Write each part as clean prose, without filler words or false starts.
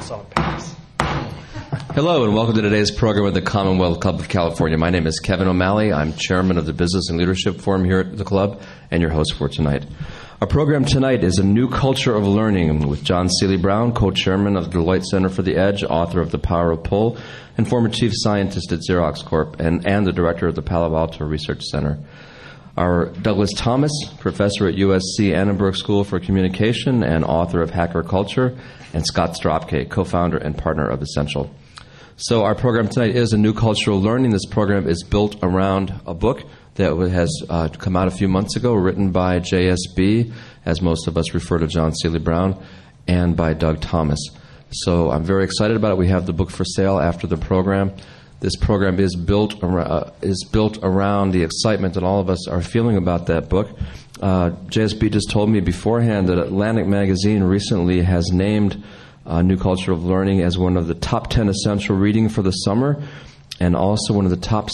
solid pass. Hello and welcome to today's program of the Commonwealth Club of California. My name is Kevin O'Malley. I'm chairman of the Business and Leadership Forum here at the club and your host for tonight. Our program tonight is A New Culture of Learning with John Seely Brown, co-chairman of the Deloitte Center for the Edge, author of The Power of Pull, and former chief scientist at Xerox Corp. and the director of the Palo Alto Research Center. Our Douglas Thomas, professor at USC Annenberg School for Communication and author of Hacker Culture, and Scott Stropke, co-founder and partner of Essential. So our program tonight is A New Culture of Learning. This program is built around a book that has come out a few months ago, written by JSB, as most of us refer to John Seely Brown, and by Doug Thomas. So I'm very excited about it. We have the book for sale after the program. This program is built around the excitement that all of us are feeling about that book. JSB just told me beforehand that Atlantic Magazine recently has named New Culture of Learning as one of the top 10 essential reading for the summer, and also one of the top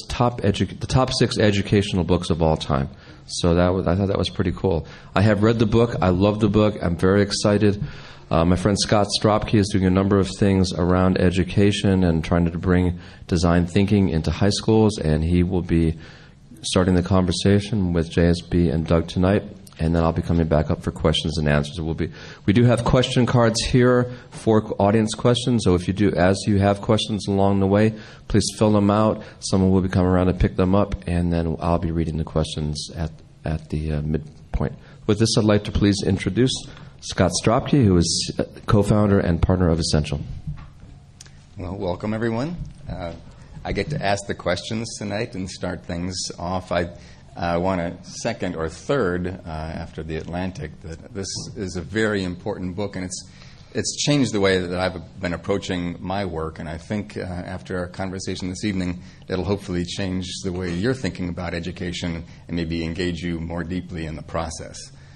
six educational books of all time. So I thought that was pretty cool. I have read the book. I love the book. I'm very excited. My friend Scott Stropke is doing a number of things around education and trying to bring design thinking into high schools, and he will be starting the conversation with JSB and Doug tonight, and then I'll be coming back up for questions and answers. We do have question cards here for audience questions, so as you have questions along the way, please fill them out. Someone will be coming around to pick them up, and then I'll be reading the questions at the midpoint. With this, I'd like to please introduce Scott Stropke, who is co-founder and partner of Essential. Well, welcome, everyone. I get to ask the questions tonight and start things off. I want to second or third, after The Atlantic, that this is a very important book, and it's changed the way that I've been approaching my work, and I think after our conversation this evening, it'll hopefully change the way you're thinking about education and maybe engage you more deeply in the process.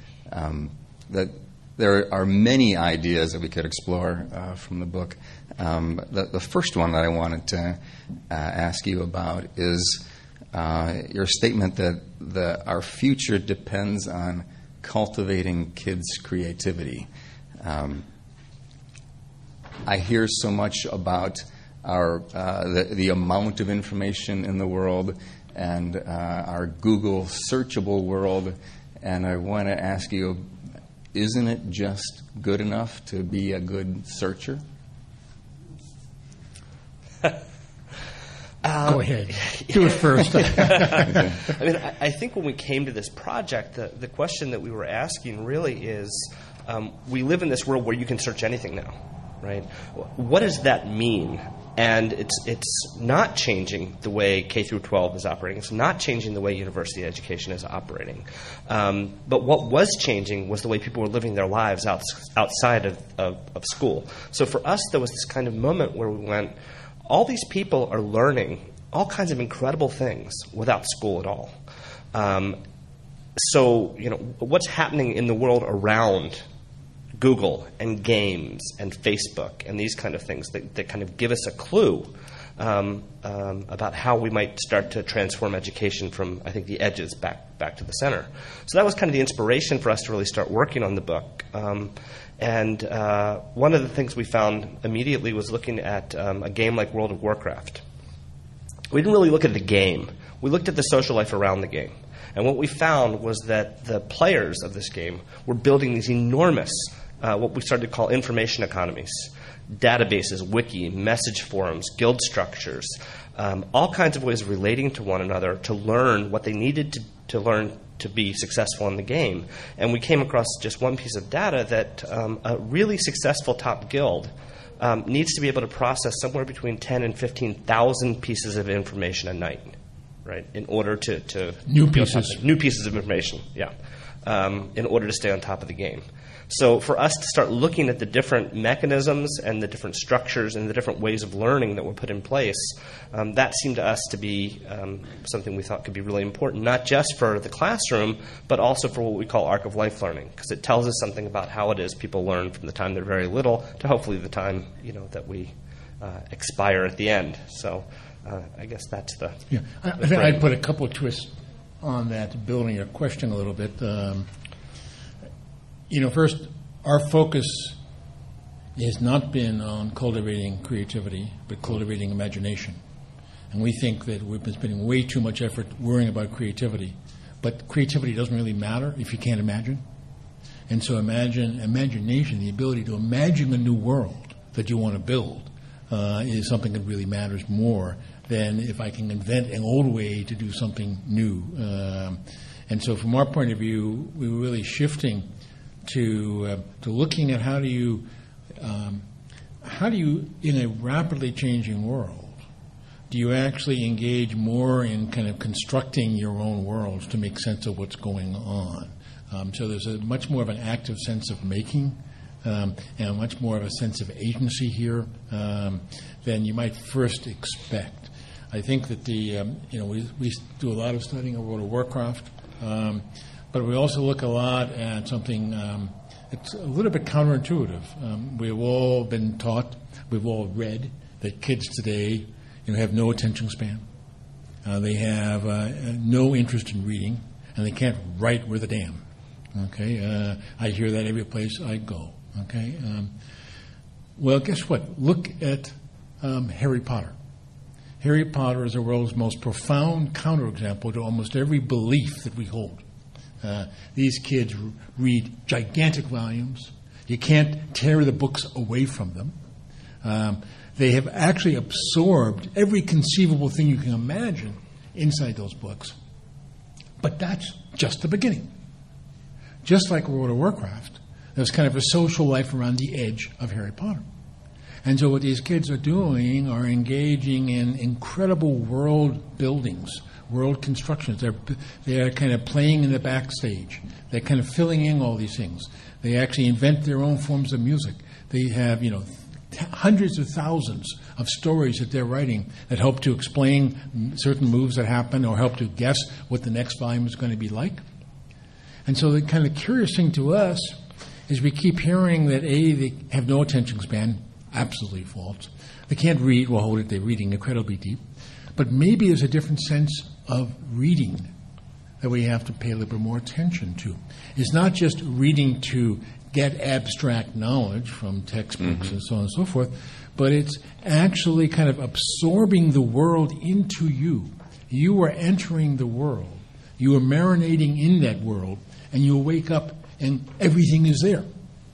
There are many ideas that we could explore from the book. The first one that I wanted to ask you about is your statement that our future depends on cultivating kids' creativity. I hear so much about the amount of information in the world and our Google searchable world, and I want to ask you, isn't it just good enough to be a good searcher? Go ahead. Do it first. I think when we came to this project, the question that we were asking really is, we live in this world where you can search anything now, right? What does that mean? And it's not changing the way K through 12 is operating. It's not changing the way university education is operating. But what was changing was the way people were living their lives outside of school. So for us, there was this kind of moment where we went, all these people are learning all kinds of incredible things without school at all. So, what's happening in the world around Google and games and Facebook and these kind of things that kind of give us a clue about how we might start to transform education from, I think, the edges back to the center. So that was kind of the inspiration for us to really start working on the book. And one of the things we found immediately was looking at a game like World of Warcraft. We didn't really look at the game. We looked at the social life around the game. And what we found was that the players of this game were building these enormous, what we started to call information economies, databases, wiki, message forums, guild structures, all kinds of ways of relating to one another to learn what they needed to learn to be successful in the game. And we came across just one piece of data that a really successful top guild needs to be able to process somewhere between 10 and 15,000 pieces of information a night, right? In order to new pieces of information, yeah, in order to stay on top of the game. So for us to start looking at the different mechanisms and the different structures and the different ways of learning that were put in place, that seemed to us to be something we thought could be really important, not just for the classroom, but also for what we call arc of life learning, because it tells us something about how it is people learn from the time they're very little to hopefully the time that we expire at the end. So I guess that's the... Yeah, I'd put a couple of twists on that, building your question a little bit. First, our focus has not been on cultivating creativity, but cultivating imagination. And we think that we've been spending way too much effort worrying about creativity. But creativity doesn't really matter if you can't imagine. And so imagination, the ability to imagine a new world that you want to build, is something that really matters more than if I can invent an old way to do something new. And so from our point of view, we were really shifting to looking at how do you, in a rapidly changing world, do you actually engage more in kind of constructing your own worlds to make sense of what's going on? So there's a much more of an active sense of making and much more of a sense of agency here than you might first expect. I think that we do a lot of studying of World of Warcraft, but we also look a lot at something that's a little bit counterintuitive. We've all been taught, we've all read that kids today have no attention span. They have no interest in reading, and they can't write worth a damn. Okay, I hear that every place I go. Okay, well, guess what? Look at Harry Potter. Harry Potter is the world's most profound counterexample to almost every belief that we hold. These kids read gigantic volumes. You can't tear the books away from them. They have actually absorbed every conceivable thing you can imagine inside those books. But that's just the beginning. Just like World of Warcraft, there's kind of a social life around the edge of Harry Potter. And so what these kids are doing are engaging in incredible world buildings, world constructions. They're kind of playing in the backstage. They're kind of filling in all these things. They actually invent their own forms of music. They have, hundreds of thousands of stories that they're writing that help to explain certain moves that happen or help to guess what the next volume is going to be like. And so the kind of curious thing to us is we keep hearing that, they have no attention span, absolutely false. They can't read, well, hold it, they're reading incredibly deep. But maybe there's a different sense of reading that we have to pay a little bit more attention to. It's not just reading to get abstract knowledge from textbooks and so on and so forth, but it's actually kind of absorbing the world into you. You are entering the world. You are marinating in that world, and you wake up and everything is there.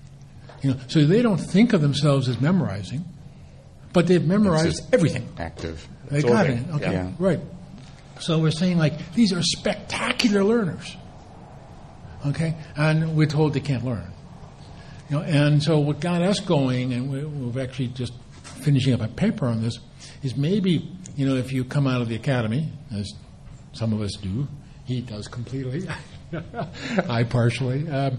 So they don't think of themselves as memorizing, but they've memorized everything. Active. They got it. Okay, yeah. Right. So we're saying, these are spectacular learners. Okay? And we're told they can't learn. And so what got us going, and we're actually just finishing up a paper on this, is maybe, if you come out of the academy, as some of us do, he does completely, I partially, in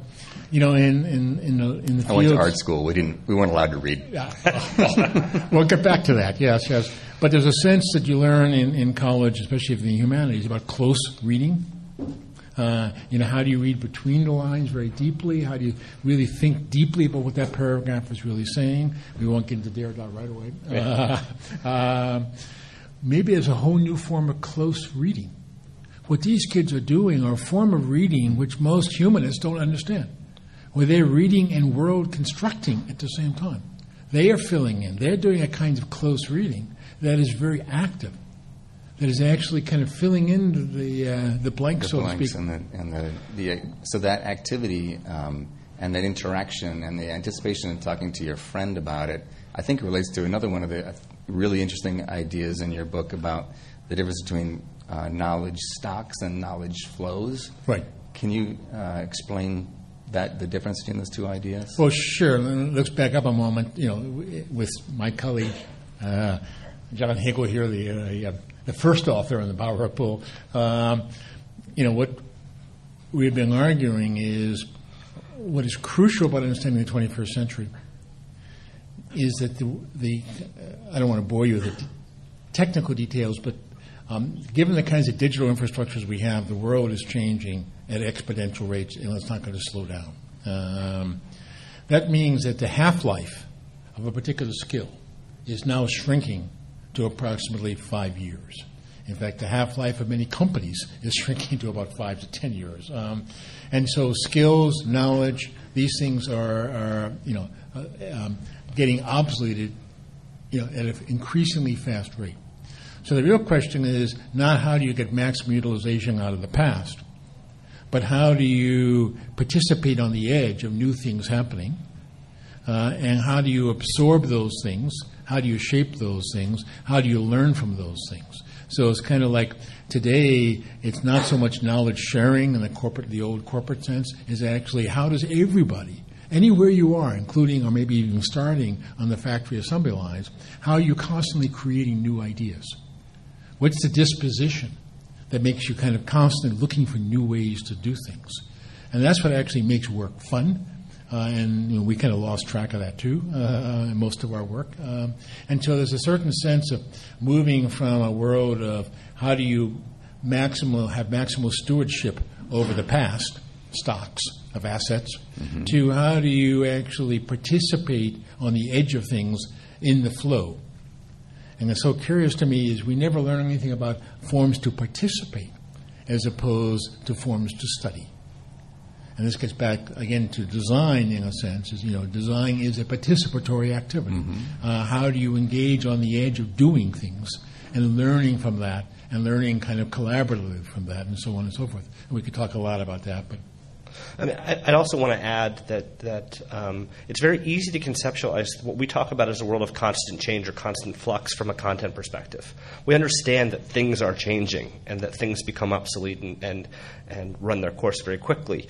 the fields. I went to art school. We weren't allowed to read. We'll get back to that. Yes. But there's a sense that you learn in college, especially in the humanities, about close reading. How do you read between the lines very deeply? How do you really think deeply about what that paragraph is really saying? We won't get into Derrida right away. Maybe there's a whole new form of close reading. What these kids are doing are a form of reading which most humanists don't understand, where they're reading and world constructing at the same time. They are filling in. They're doing a kind of close reading that is very active, that is actually kind of filling in the blanks, so to speak. So that activity and that interaction and the anticipation and talking to your friend about it, I think relates to another one of the really interesting ideas in your book about the difference between knowledge stocks and knowledge flows. Right. Can you explain the difference between those two ideas? Well, sure. Let's back up a moment. With my colleague John Hagel here, the first author in the Power of Pull, what we've been arguing is what is crucial about understanding the 21st century is that I don't want to bore you with the technical details, but given the kinds of digital infrastructures we have, the world is changing at exponential rates, and it's not going to slow down. That means that the half-life of a particular skill is now shrinking to approximately 5 years. In fact, the half-life of many companies is shrinking to about 5 to 10 years. And so skills, knowledge, these things are getting obsoleted, at an increasingly fast rate. So the real question is not how do you get maximum utilization out of the past, but how do you participate on the edge of new things happening, and how do you absorb those things, how do you shape those things, how do you learn from those things. So it's kind of like today it's not so much knowledge sharing in the old corporate sense, is actually how does everybody, anywhere you are, including or maybe even starting on the factory assembly lines, how are you constantly creating new ideas? What's the disposition that makes you kind of constantly looking for new ways to do things? And that's what actually makes work fun. And we kind of lost track of that too in most of our work. And so there's a certain sense of moving from a world of how do you have maximal stewardship over the past stocks of assets, to how do you actually participate on the edge of things in the flow. And what's so curious to me is we never learn anything about forms to participate as opposed to forms to study. And this gets back again to design in a sense. Design is a participatory activity. How do you engage on the edge of doing things and learning from that and learning kind of collaboratively from that and so on and so forth. And we could talk a lot about that, but I'd also want to add that it's very easy to conceptualize what we talk about as a world of constant change or constant flux from a content perspective. We understand that things are changing and that things become obsolete and run their course very quickly.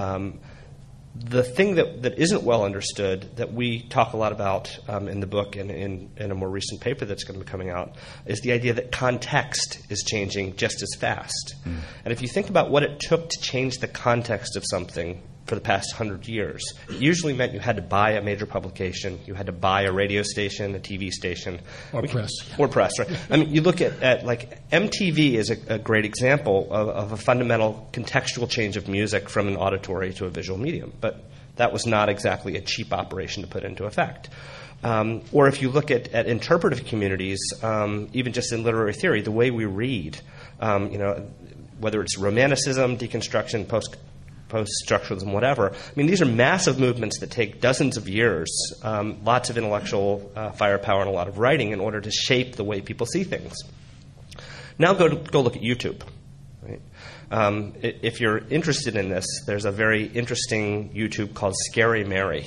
The thing that isn't well understood, that we talk a lot about in the book and in a more recent paper that's going to be coming out, is the idea that context is changing just as fast. And if you think about what it took to change the context of something for the past 100 years, it usually meant you had to buy a major publication, you had to buy a radio station, a TV station. Or press. Or press, right. I mean, you look at like MTV is a great example of a fundamental contextual change of music from an auditory to a visual medium. But that was not exactly a cheap operation to put into effect. Or if you look at interpretive communities, even just in literary theory, the way we read, whether it's romanticism, deconstruction, post-structuralism, whatever. I mean, these are massive movements that take dozens of years, lots of intellectual firepower and a lot of writing in order to shape the way people see things. Now go look at YouTube. Right? If you're interested in this, there's a very interesting YouTube called Scary Mary.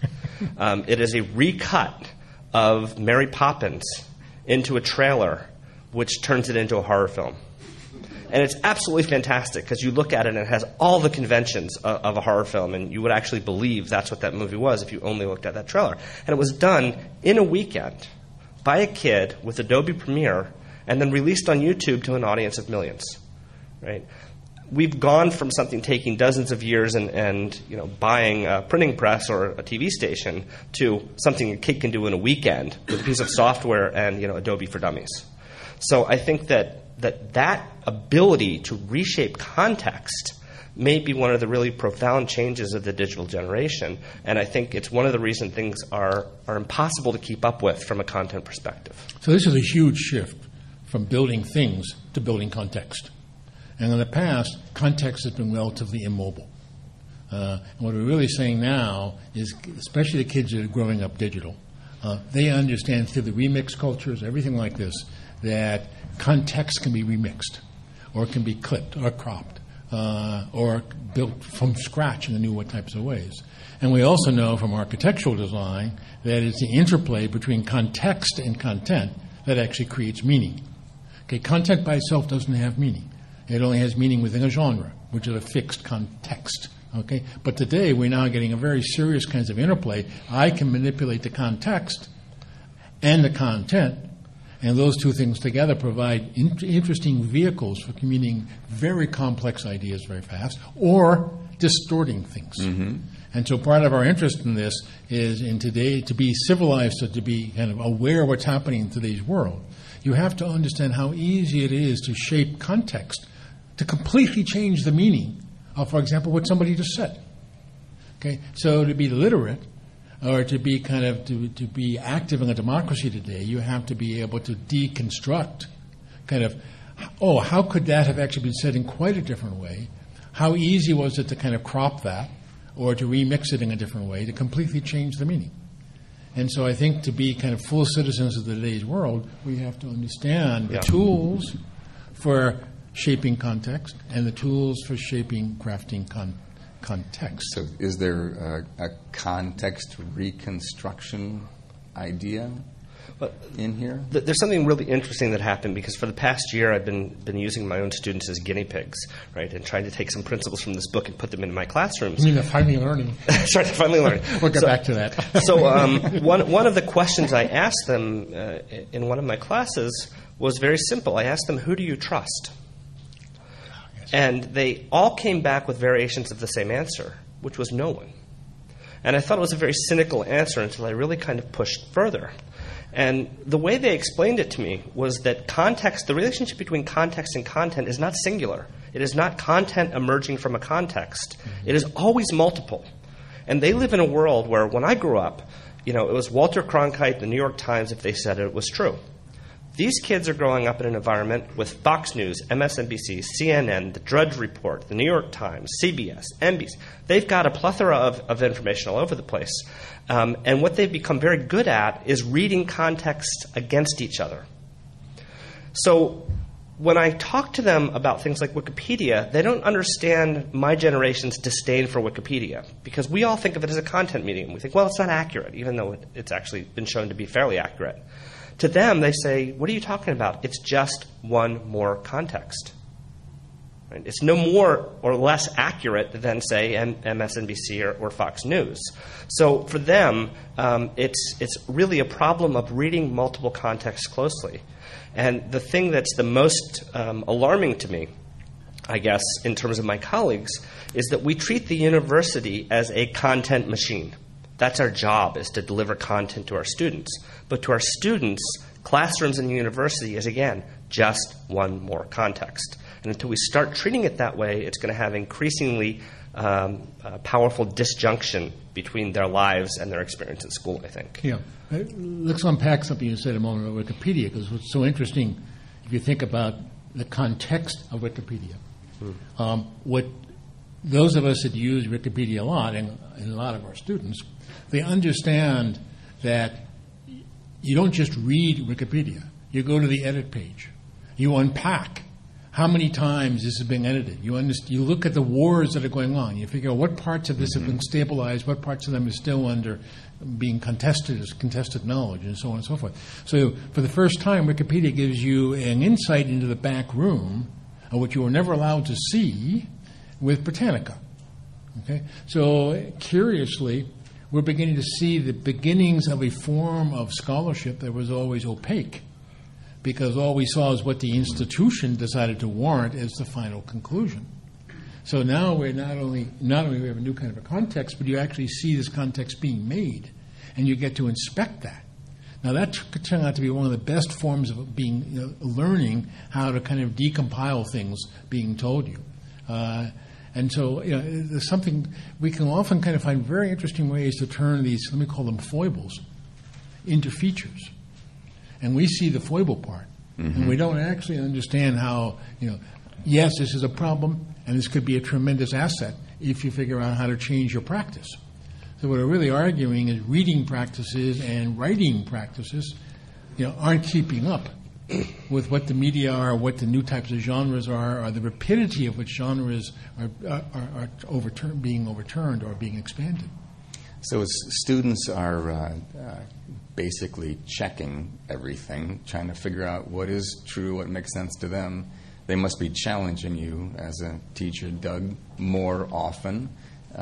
It is a recut of Mary Poppins into a trailer, which turns it into a horror film. And it's absolutely fantastic because you look at it and it has all the conventions of a horror film, and you would actually believe that's what that movie was if you only looked at that trailer. And it was done in a weekend by a kid with Adobe Premiere and then released on YouTube to an audience of millions. Right? We've gone from something taking dozens of years and buying a printing press or a TV station to something a kid can do in a weekend with a piece of software and Adobe for Dummies. So I think that ability to reshape context may be one of the really profound changes of the digital generation, and I think it's one of the reasons things are impossible to keep up with from a content perspective. So this is a huge shift from building things to building context. And in the past, context has been relatively immobile. And what we're really saying now is, especially the kids that are growing up digital, they understand through the remix cultures, everything like this, that context can be remixed, or it can be clipped or cropped, or built from scratch in new types of ways. And we also know from architectural design that it's the interplay between context and content that actually creates meaning. Okay, content by itself doesn't have meaning. It only has meaning within a genre, which is a fixed context. Okay, but today we're now getting a very serious kinds of interplay. I can manipulate the context and the content, and those two things together provide interesting vehicles for communicating very complex ideas very fast or distorting things. Mm-hmm. And so part of our interest in this is in today to be civilized, to be kind of aware of what's happening in today's world. You have to understand how easy it is to shape context, to completely change the meaning of, for example, what somebody just said. Okay, so to be literate, or to be kind of to be active in a democracy today, you have to be able to deconstruct kind of, how could that have actually been said in quite a different way? How easy was it to kind of crop that or to remix it in a different way to completely change the meaning. And so I think to be kind of full citizens of today's world, we have to understand the tools for shaping context and the tools for shaping, crafting context. So is there a context reconstruction idea in here? There's something really interesting that happened because for the past year I've been using my own students as guinea pigs, right, and trying to take some principles from this book and put them into my classrooms. You mean the finally learning? Sorry, finally learning. We'll get back to that. So one of the questions I asked them in one of my classes was very simple. I asked them, who do you trust? And they all came back with variations of the same answer, which was no one. And I thought it was a very cynical answer until I really kind of pushed further. And the way they explained it to me was that context, the relationship between context and content is not singular. It is not content emerging from a context. It is always multiple. And they live in a world where when I grew up, it was Walter Cronkite, the New York Times, if they said it was true. These kids are growing up in an environment with Fox News, MSNBC, CNN, the Drudge Report, the New York Times, CBS, NBC. They've got a plethora of information all over the place. And what they've become very good at is reading context against each other. So when I talk to them about things like Wikipedia, they don't understand my generation's disdain for Wikipedia because we all think of it as a content medium. We think, well, it's not accurate, even though it's actually been shown to be fairly accurate. To them, they say, what are you talking about? It's just one more context. Right? It's no more or less accurate than, say, MSNBC or Fox News. So for them, it's really a problem of reading multiple contexts closely. And the thing that's the most alarming to me, I guess, in terms of my colleagues, is that we treat the university as a content machine. That's our job, is to deliver content to our students. But to our students, classrooms and university is, again, just one more context. And until we start treating it that way, it's going to have increasingly powerful disjunction between their lives and their experience at school, I think. Yeah. Let's unpack something you said a moment about Wikipedia, because what's so interesting, if you think about the context of Wikipedia, what those of us that use Wikipedia a lot, and a lot of our students, they understand that you don't just read Wikipedia. You go to the edit page. You unpack how many times this has been edited. You look at the wars that are going on. You figure out what parts of this have been stabilized, what parts of them are still under being contested as contested knowledge, and so on and so forth. So for the first time, Wikipedia gives you an insight into the back room of what you were never allowed to see with Britannica. Okay? So curiously, we're beginning to see the beginnings of a form of scholarship that was always opaque, because all we saw is what the institution decided to warrant as the final conclusion. So now we're not only we have a new kind of a context, but you actually see this context being made, and you get to inspect that. Now that could turn out to be one of the best forms of learning how to kind of decompile things being told you. And so, there's something we can often kind of find very interesting ways to turn these, let me call them foibles, into features. And we see the foible part, and we don't actually understand how, yes, this is a problem, and this could be a tremendous asset if you figure out how to change your practice. So what we're really arguing is reading practices and writing practices, aren't keeping up with what the media are, what the new types of genres are, or the rapidity of which genres are being overturned or being expanded. So as students are basically checking everything, trying to figure out what is true, what makes sense to them, they must be challenging you as a teacher, Doug, more often.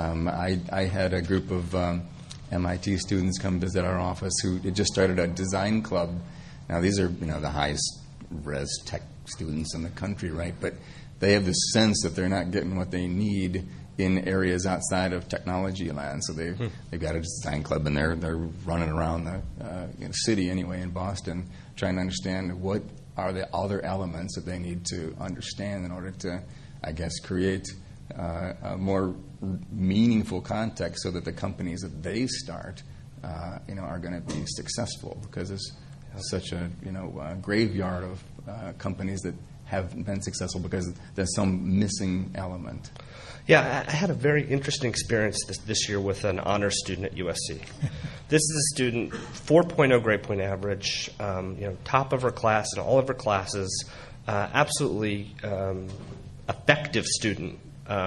I had a group of MIT students come visit our office who had just started a design club. Now, these are, the highest res tech students in the country, right? But they have this sense that they're not getting what they need in areas outside of technology land. So they've got a design club, and they're running around the city anyway in Boston, trying to understand what are the other elements that they need to understand in order to, I guess, create a more meaningful context so that the companies that they start, are going to be successful, because it's such a graveyard of companies that have been successful because there's some missing element? Yeah, I had a very interesting experience this year with an honors student at USC. This is a student, 4.0 grade point average, top of her class in all of her classes, absolutely effective student.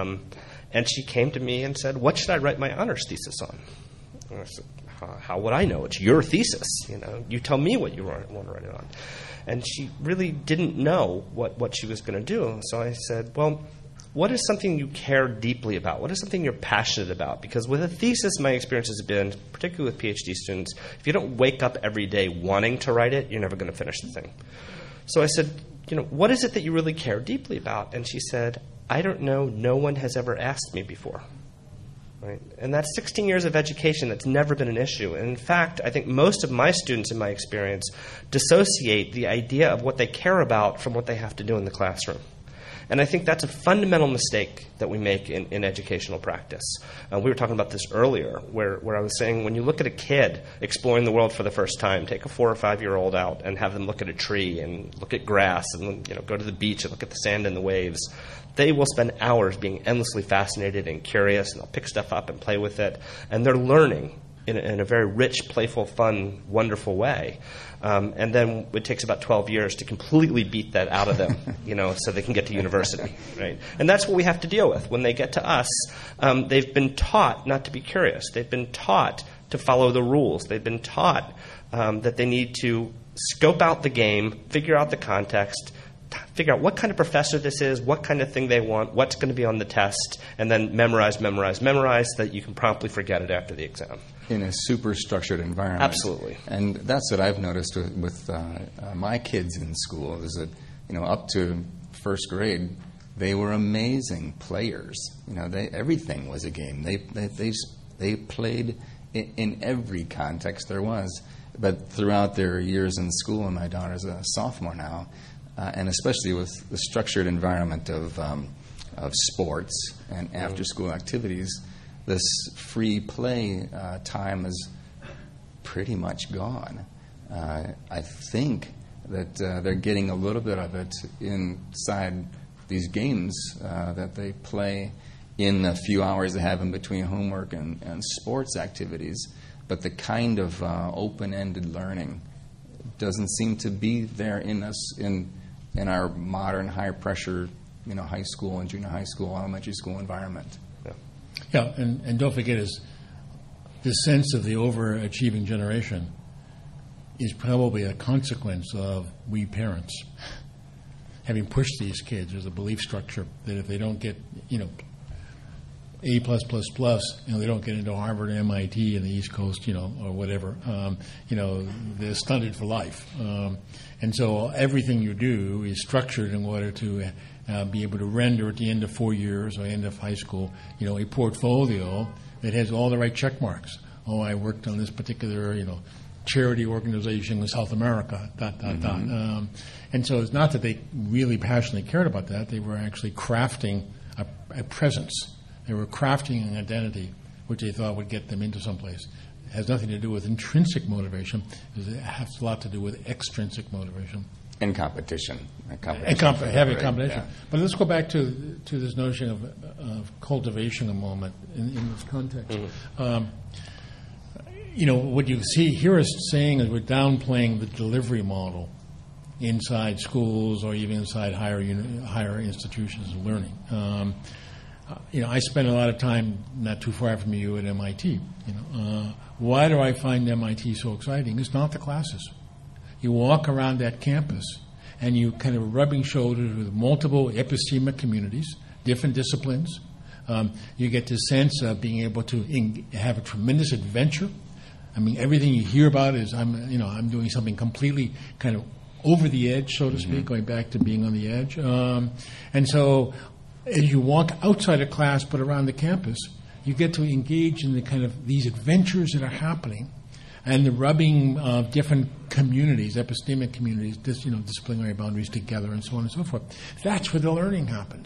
And she came to me and said, "What should I write my honors thesis on?" And I said, "How would I know? It's your thesis. You tell me what you want to write it on." And she really didn't know what she was going to do. So I said, "Well, what is something you care deeply about? What is something you're passionate about?" Because with a thesis, my experience has been, particularly with PhD students, if you don't wake up every day wanting to write it, you're never going to finish the thing. So I said, "What is it that you really care deeply about?" And she said, "I don't know. No one has ever asked me before." Right? And that's 16 years of education that's never been an issue. And in fact, I think most of my students, in my experience, dissociate the idea of what they care about from what they have to do in the classroom. And I think that's a fundamental mistake that we make in educational practice. We were talking about this earlier, where I was saying when you look at a kid exploring the world for the first time, take a 4 or 5-year-old out and have them look at a tree and look at grass and go to the beach and look at the sand and the waves. They will spend hours being endlessly fascinated and curious, and they'll pick stuff up and play with it. And they're learning in a very rich, playful, fun, wonderful way. And then it takes about 12 years to completely beat that out of them, so they can get to university, right? And that's what we have to deal with. When they get to us, they've been taught not to be curious. They've been taught to follow the rules. They've been taught that they need to scope out the game, figure out the context, figure out what kind of professor this is, what kind of thing they want, what's going to be on the test, and then memorize so that you can promptly forget it after the exam. In a super structured environment. Absolutely. And that's what I've noticed with my kids in school is that, up to first grade, they were amazing players. Everything was a game. They played in every context there was. But throughout their years in school, and my daughter's a sophomore now, and especially with the structured environment of sports and after-school activities, this free play time is pretty much gone. I think that they're getting a little bit of it inside these games that they play in the few hours they have in between homework and sports activities, but the kind of open-ended learning doesn't seem to be there in us in our modern high-pressure, high school and junior high school, elementary school environment. Yeah, and don't forget this sense of the overachieving generation is probably a consequence of we parents having pushed these kids. There's a belief structure that if they don't get, A+++, they don't get into Harvard, MIT, and the East Coast, or whatever, they're stunted for life. And so everything you do is structured in order to be able to render at the end of 4 years or end of high school, a portfolio that has all the right check marks. Oh, I worked on this particular, charity organization in South America, ... And so it's not that they really passionately cared about that. They were actually crafting a presence. They were crafting an identity which they thought would get them into someplace. It has nothing to do with intrinsic motivation. It has a lot to do with extrinsic motivation. And competition. Having competition. Yeah. But let's go back to this notion of cultivation a moment in this context. What you hear us saying is we're downplaying the delivery model inside schools or even inside higher institutions of learning. I spend a lot of time not too far from you at MIT. Why do I find MIT so exciting? It's not the classes. You walk around that campus and you kind of rubbing shoulders with multiple epistemic communities, different disciplines. You get this sense of being able to have a tremendous adventure. I mean, everything you hear about is I'm doing something completely kind of over the edge, so to speak, going back to being on the edge. And so as you walk outside of class but around the campus, you get to engage in the kind of these adventures that are happening and the rubbing of different communities, epistemic communities, disciplinary boundaries together, and so on and so forth. That's where the learning happens.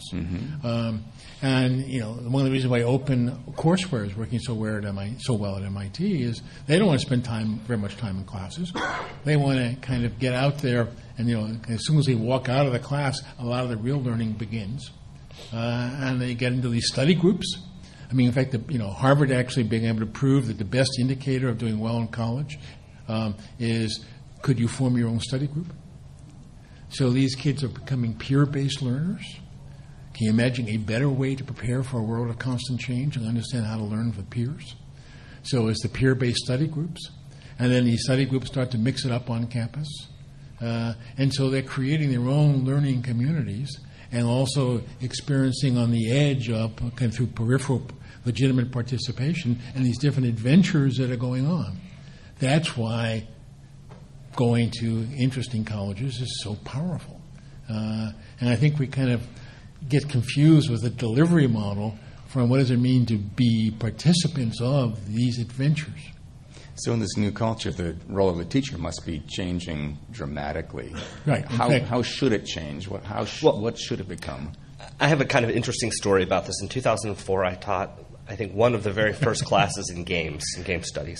And one of the reasons why open courseware is working so well at MIT is they don't want to spend very much time in classes. They want to kind of get out there, and as soon as they walk out of the class, a lot of the real learning begins, and they get into these study groups. I mean, in fact, Harvard actually being able to prove that the best indicator of doing well in college is could you form your own study group? So these kids are becoming peer-based learners. Can you imagine a better way to prepare for a world of constant change and understand how to learn with peers? So it's the peer-based study groups. And then these study groups start to mix it up on campus. And so they're creating their own learning communities and also experiencing on the edge of kind of through peripheral legitimate participation in these different adventures that are going on. That's why going to interesting colleges is so powerful. And I think we kind of get confused with the delivery model from what does it mean to be participants of these adventures. So in this new culture, the role of the teacher must be changing dramatically. Right. How should it change? What should it become? I have a kind of interesting story about this. In 2004, I taught, I think, one of the very first classes in game studies.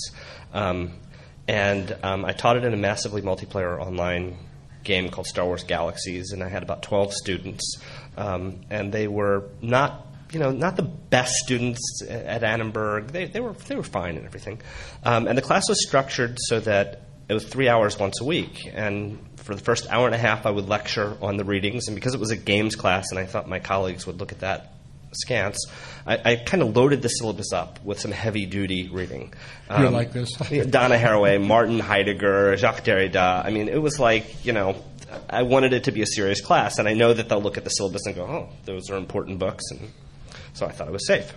And I taught it in a massively multiplayer online game called Star Wars Galaxies, and I had about 12 students. And they were not the best students at Annenberg. They were fine and everything. And the class was structured so that it was 3 hours once a week. And for the first hour and a half, I would lecture on the readings. And because it was a games class and I thought my colleagues would look at that askance, I kind of loaded the syllabus up with some heavy-duty reading. You're like this. Donna Haraway, Martin Heidegger, Jacques Derrida. I mean, it was like, I wanted it to be a serious class. And I know that they'll look at the syllabus and go, oh, those are important books. And so I thought it was safe.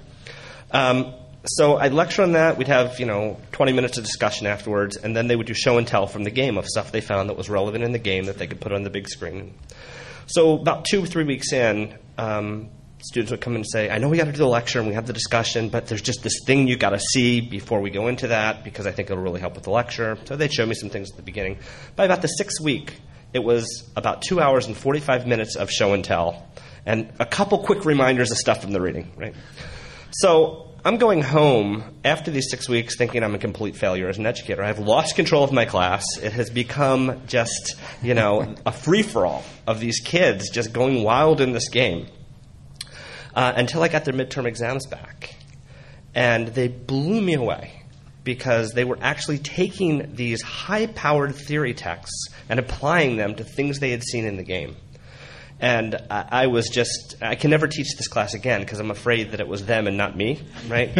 So I'd lecture on that. We'd have, 20 minutes of discussion afterwards, and then they would do show and tell from the game of stuff they found that was relevant in the game that they could put on the big screen. So about 2 or 3 weeks in, students would come in and say, I know we got to do the lecture and we have the discussion, but there's just this thing you got to see before we go into that because I think it'll really help with the lecture. So they'd show me some things at the beginning. By about the 6th week, it was about 2 hours and 45 minutes of show and tell and a couple quick reminders of stuff from the reading, right? So I'm going home after these 6 weeks thinking I'm a complete failure as an educator. I've lost control of my class. It has become just, a free-for-all of these kids just going wild in this game until I got their midterm exams back. And they blew me away because they were actually taking these high-powered theory texts and applying them to things they had seen in the game. And I can never teach this class again because I'm afraid that it was them and not me, right?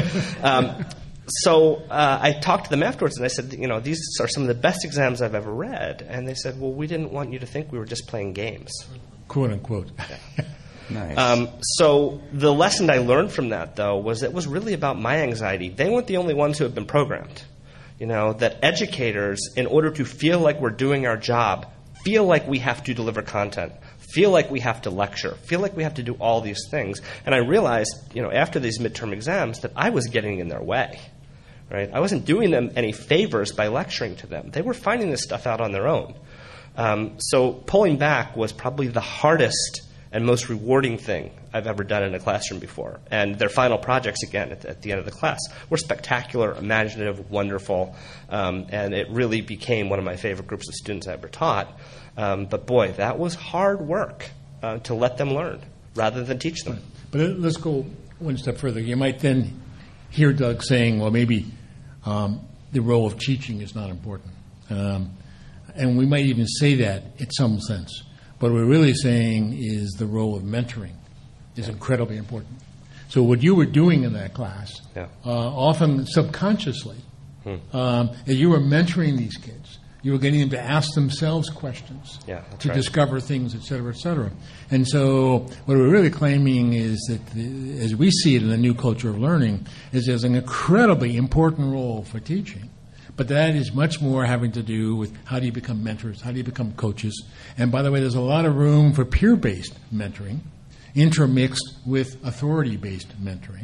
So I talked to them afterwards and I said, these are some of the best exams I've ever read. And they said, well, we didn't want you to think we were just playing games. Quote, unquote. Nice. So the lesson I learned from that, though, was it was really about my anxiety. They weren't the only ones who had been programmed. That educators, in order to feel like we're doing our job, feel like we have to deliver content, feel like we have to lecture, feel like we have to do all these things. And I realized, after these midterm exams that I was getting in their way, right? I wasn't doing them any favors by lecturing to them. They were finding this stuff out on their own. So pulling back was probably the hardest and most rewarding thing I've ever done in a classroom before. And their final projects, again, at the end of the class, were spectacular, imaginative, wonderful, and it really became one of my favorite groups of students I ever taught. But boy, that was hard work to let them learn rather than teach them. But let's go one step further. You might then hear Doug saying, well, maybe the role of teaching is not important. And we might even say that in some sense. But what we're really saying is the role of mentoring is incredibly important. So what you were doing in that class, often subconsciously, as you were mentoring these kids, you were getting them to ask themselves questions to discover things, et cetera, et cetera. And so what we're really claiming is that, as we see it in the new culture of learning, is there's an incredibly important role for teaching. But that is much more having to do with how do you become mentors, how do you become coaches. And by the way, there's a lot of room for peer-based mentoring, intermixed with authority-based mentoring.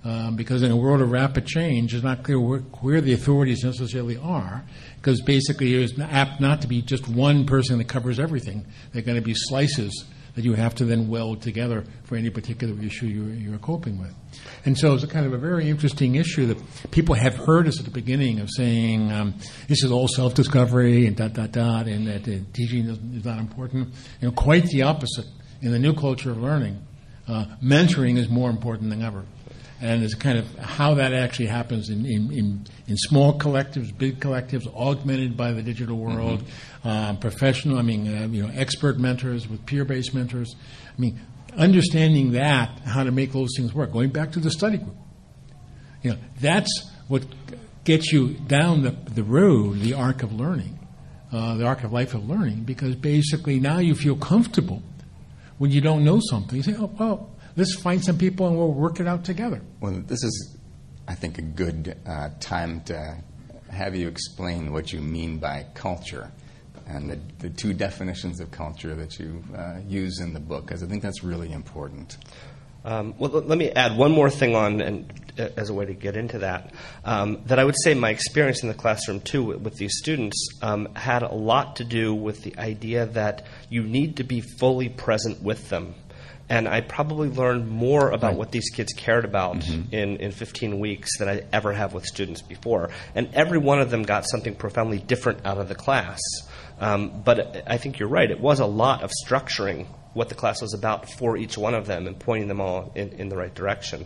because in a world of rapid change, it's not clear where the authorities necessarily are, because basically it's apt not to be just one person that covers everything. They're going to be slices that you have to then weld together for any particular issue you're coping with. And so it's a kind of a very interesting issue that people have heard us at the beginning of saying this is all self-discovery and ... and that teaching is not important. Quite the opposite. In the new culture of learning, mentoring is more important than ever. And it's kind of how that actually happens in small collectives, big collectives, augmented by the digital world, professional, expert mentors with peer-based mentors. Understanding that, how to make those things work. Going back to the study group. That's what gets you down the road, the arc of learning, the arc of life of learning, because basically now you feel comfortable when you don't know something. You say, oh, well, let's find some people and we'll work it out together. Well, this is, I think, a good time to have you explain what you mean by culture and the two definitions of culture that you use in the book, because I think that's really important. Well, let me add one more thing on, and as a way to get into that, that I would say my experience in the classroom, too, with these students had a lot to do with the idea that you need to be fully present with them. And I probably learned more about what these kids cared about in 15 weeks than I ever have with students before. And every one of them got something profoundly different out of the class. But I think you're right. It was a lot of structuring what the class was about for each one of them and pointing them all in the right direction.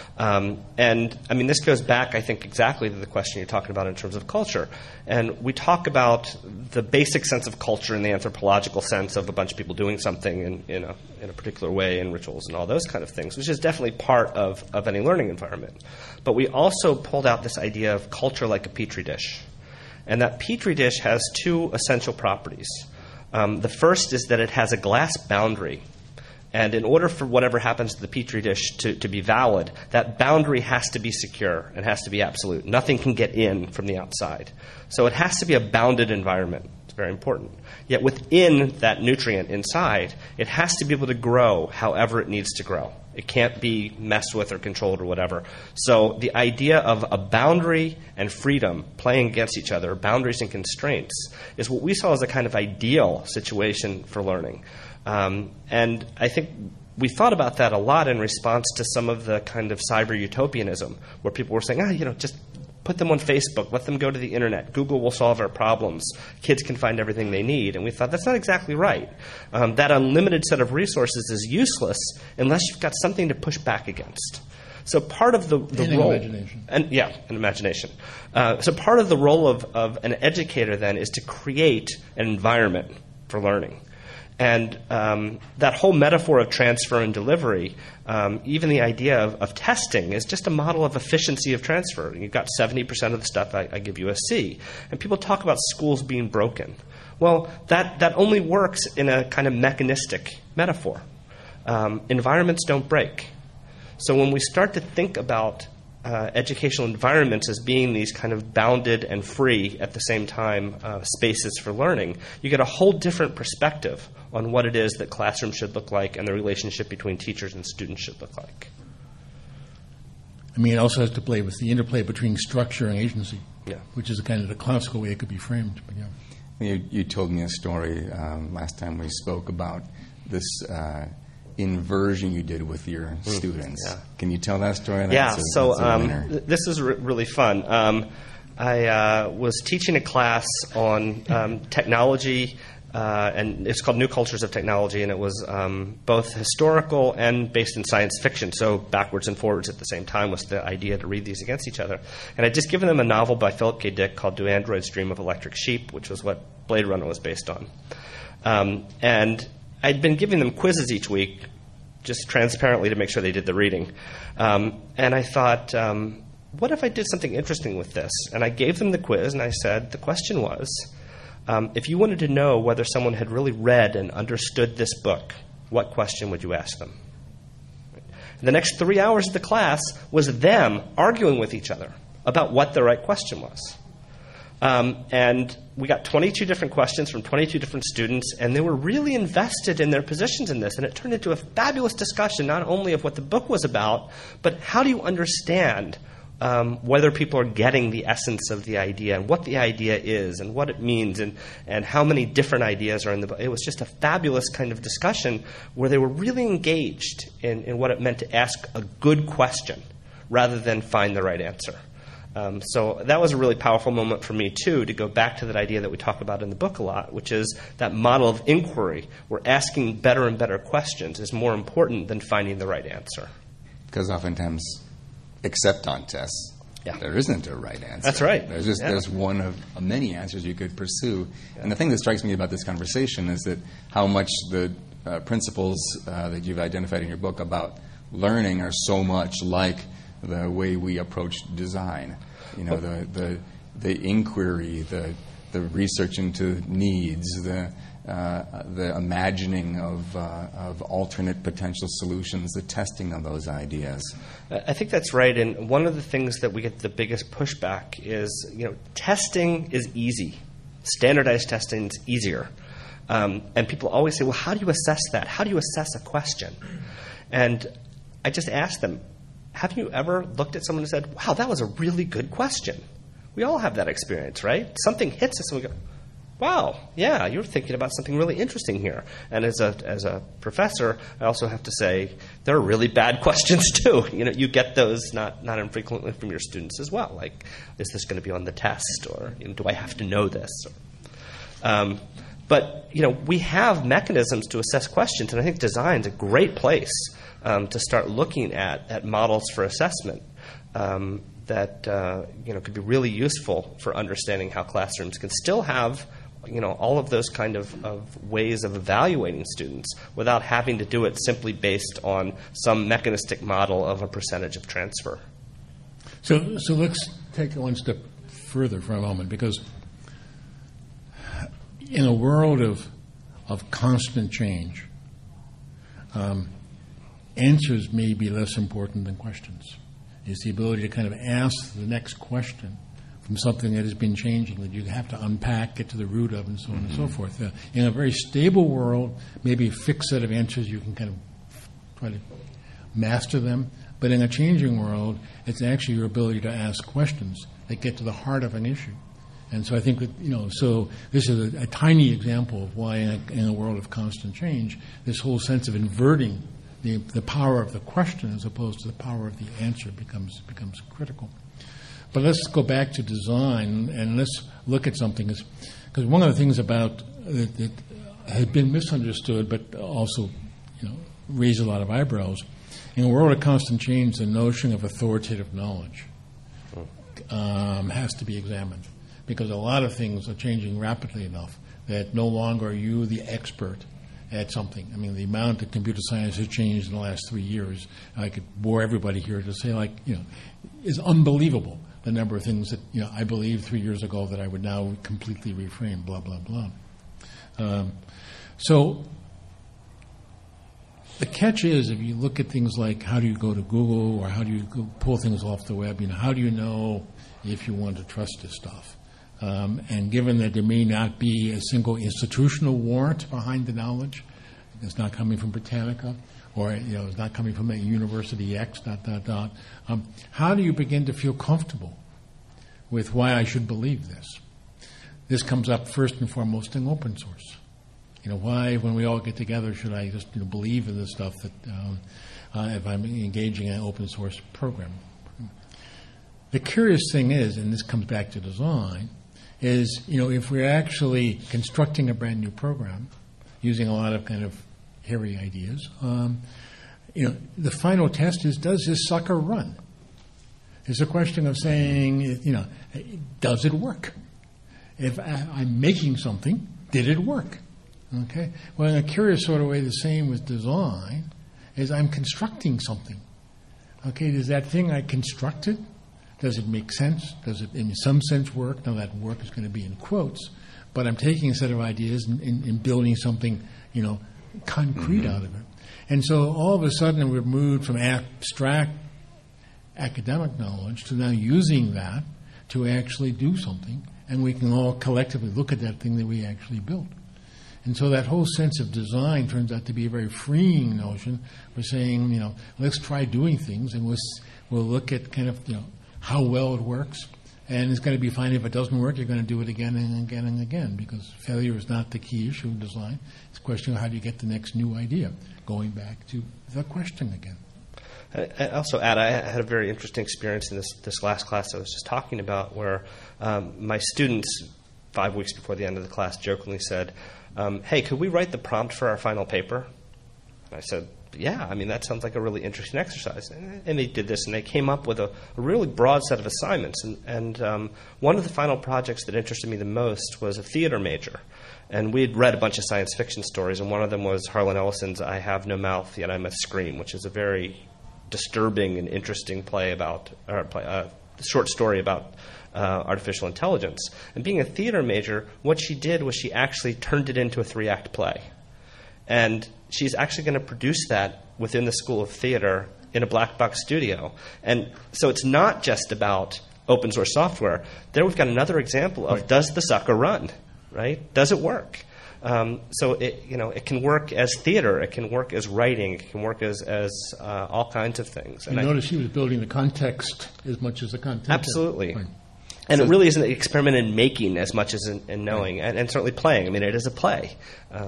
This goes back, I think, exactly to the question you're talking about in terms of culture. And we talk about the basic sense of culture in the anthropological sense of a bunch of people doing something in a particular way, in rituals and all those kind of things, which is definitely part of any learning environment. But we also pulled out this idea of culture like a petri dish. And that petri dish has two essential properties. The first is that it has a glass boundary. And in order for whatever happens to the petri dish to be valid, that boundary has to be secure and has to be absolute. Nothing can get in from the outside. So it has to be a bounded environment. It's very important. Yet within that nutrient inside, it has to be able to grow however it needs to grow. It can't be messed with or controlled or whatever. So the idea of a boundary and freedom playing against each other, boundaries and constraints, is what we saw as a kind of ideal situation for learning. And I think we thought about that a lot in response to some of the kind of cyber utopianism, where people were saying, just put them on Facebook, let them go to the internet. Google will solve our problems. Kids can find everything they need. And we thought that's not exactly right. That unlimited set of resources is useless unless you've got something to push back against. So part of the role... imagination. And imagination. So part of the role of an educator, then, is to create an environment for learning. And that whole metaphor of transfer and delivery, even the idea of testing, is just a model of efficiency of transfer. You've got 70% of the stuff, I give you a C. And people talk about schools being broken. Well, that only works in a kind of mechanistic metaphor. Environments don't break. So when we start to think about educational environments as being these kind of bounded and free at the same time spaces for learning, you get a whole different perspective on what it is that classrooms should look like and the relationship between teachers and students should look like. It also has to play with the interplay between structure and agency, Yeah. which is kind of the classical way it could be framed. But yeah. You told me a story last time we spoke about this inversion you did with your students. Yeah. Can you tell that story? This is really fun. I was teaching a class on technology, and it's called New Cultures of Technology, and it was both historical and based in science fiction, so backwards and forwards at the same time was the idea to read these against each other. And I'd just given them a novel by Philip K. Dick called Do Androids Dream of Electric Sheep, which was what Blade Runner was based on. And I'd been giving them quizzes each week, just transparently to make sure they did the reading. And I thought, what if I did something interesting with this? And I gave them the quiz, and I said, the question was, if you wanted to know whether someone had really read and understood this book, what question would you ask them? The next 3 hours of the class was them arguing with each other about what the right question was. And we got 22 different questions from 22 different students, and they were really invested in their positions in this. And it turned into a fabulous discussion, not only of what the book was about, but how do you understand whether people are getting the essence of the idea and what the idea is and what it means and how many different ideas are in the book. It was just a fabulous kind of discussion where they were really engaged in what it meant to ask a good question rather than find the right answer. So that was a really powerful moment for me, too, to go back to that idea that we talk about in the book a lot, which is that model of inquiry, where asking better and better questions is more important than finding the right answer. Because oftentimes, except on tests, there isn't a right answer. That's right. There's one of many answers you could pursue. Yeah. And the thing that strikes me about this conversation is that how much the principles that you've identified in your book about learning are so much like the way we approach design. You know, the inquiry, the research into needs, the imagining of alternate potential solutions, the testing of those ideas. I think that's right. And one of the things that we get the biggest pushback is, testing is easy. Standardized testing is easier. And people always say, well, how do you assess that? How do you assess a question? And I just ask them, have you ever looked at someone and said, wow, that was a really good question? We all have that experience, right? Something hits us and we go, wow, yeah, you're thinking about something really interesting here. And as a professor, I also have to say there are really bad questions too. You get those not infrequently from your students as well. Like, is this going to be on the test, or do I have to know this? But we have mechanisms to assess questions, and I think design's a great place to start looking at models for assessment that could be really useful for understanding how classrooms can still have all of those kind of ways of evaluating students without having to do it simply based on some mechanistic model of a percentage of transfer. So let's take it one step further for a moment, because in a world of constant change, answers may be less important than questions. It's the ability to kind of ask the next question from something that has been changing, that you have to unpack, get to the root of, and so on and so forth. In a very stable world, maybe a fixed set of answers, you can kind of try to master them. But in a changing world, it's actually your ability to ask questions that get to the heart of an issue. And so I think that, so this is a tiny example of why in a world of constant change, this whole sense of inverting the power of the question as opposed to the power of the answer becomes critical. But let's go back to design and let's look at something. Because one of the things about that had been misunderstood but also raised a lot of eyebrows, in a world of constant change, the notion of authoritative knowledge has to be examined. Because a lot of things are changing rapidly enough that no longer are you the expert at something. I mean, the amount of computer science has changed in the last 3 years. I could bore everybody here to say, is unbelievable. The number of things that I believed 3 years ago that I would now completely reframe. Blah blah blah. So the catch is, if you look at things like how do you go to Google or how do you pull things off the web, how do you know if you want to trust this stuff? And given that there may not be a single institutional warrant behind the knowledge, it's not coming from Britannica, or it's not coming from a University X, ... how do you begin to feel comfortable with why I should believe this? This comes up first and foremost in open source. Why, when we all get together, should I just believe in this stuff that if I'm engaging in an open source program? The curious thing is, and this comes back to design, is, if we're actually constructing a brand new program using a lot of kind of hairy ideas, the final test is, does this sucker run? It's a question of saying, does it work? If I'm making something, did it work? Okay. Well, in a curious sort of way, the same with design is I'm constructing something. Okay. Does that thing I constructed, does it make sense? Does it, in some sense, work? Now, that work is going to be in quotes, but I'm taking a set of ideas and building something, concrete out of it. And so all of a sudden, we're moved from abstract academic knowledge to now using that to actually do something and we can all collectively look at that thing that we actually built. And so that whole sense of design turns out to be a very freeing notion. We're saying, let's try doing things, and we'll look at kind of, how well it works. And it's going to be fine if it doesn't work. You're going to do it again and again and again, because failure is not the key issue in design. It's a question of how do you get the next new idea, going back to the question again. I also add, I had a very interesting experience in this last class I was just talking about, where my students, 5 weeks before the end of the class, jokingly said, hey, could we write the prompt for our final paper? And I said, yeah, that sounds like a really interesting exercise. And they did this, and they came up with a really broad set of assignments. And one of the final projects that interested me the most was a theater major. And we had read a bunch of science fiction stories, and one of them was Harlan Ellison's I Have No Mouth, Yet I Must Scream, which is a very disturbing and interesting short story about artificial intelligence. And being a theater major, what she did was she actually turned it into a 3-act play. And she's actually going to produce that within the School of Theater in a black box studio. And so it's not just about open source software. There we've got another example of does the sucker run, right? Does it work? So it can work as theater, it can work as writing, it can work as all kinds of things. And notice she was building the context as much as the content. Absolutely. Right. And it really is an experiment in making as much as in knowing, and certainly playing. It is a play.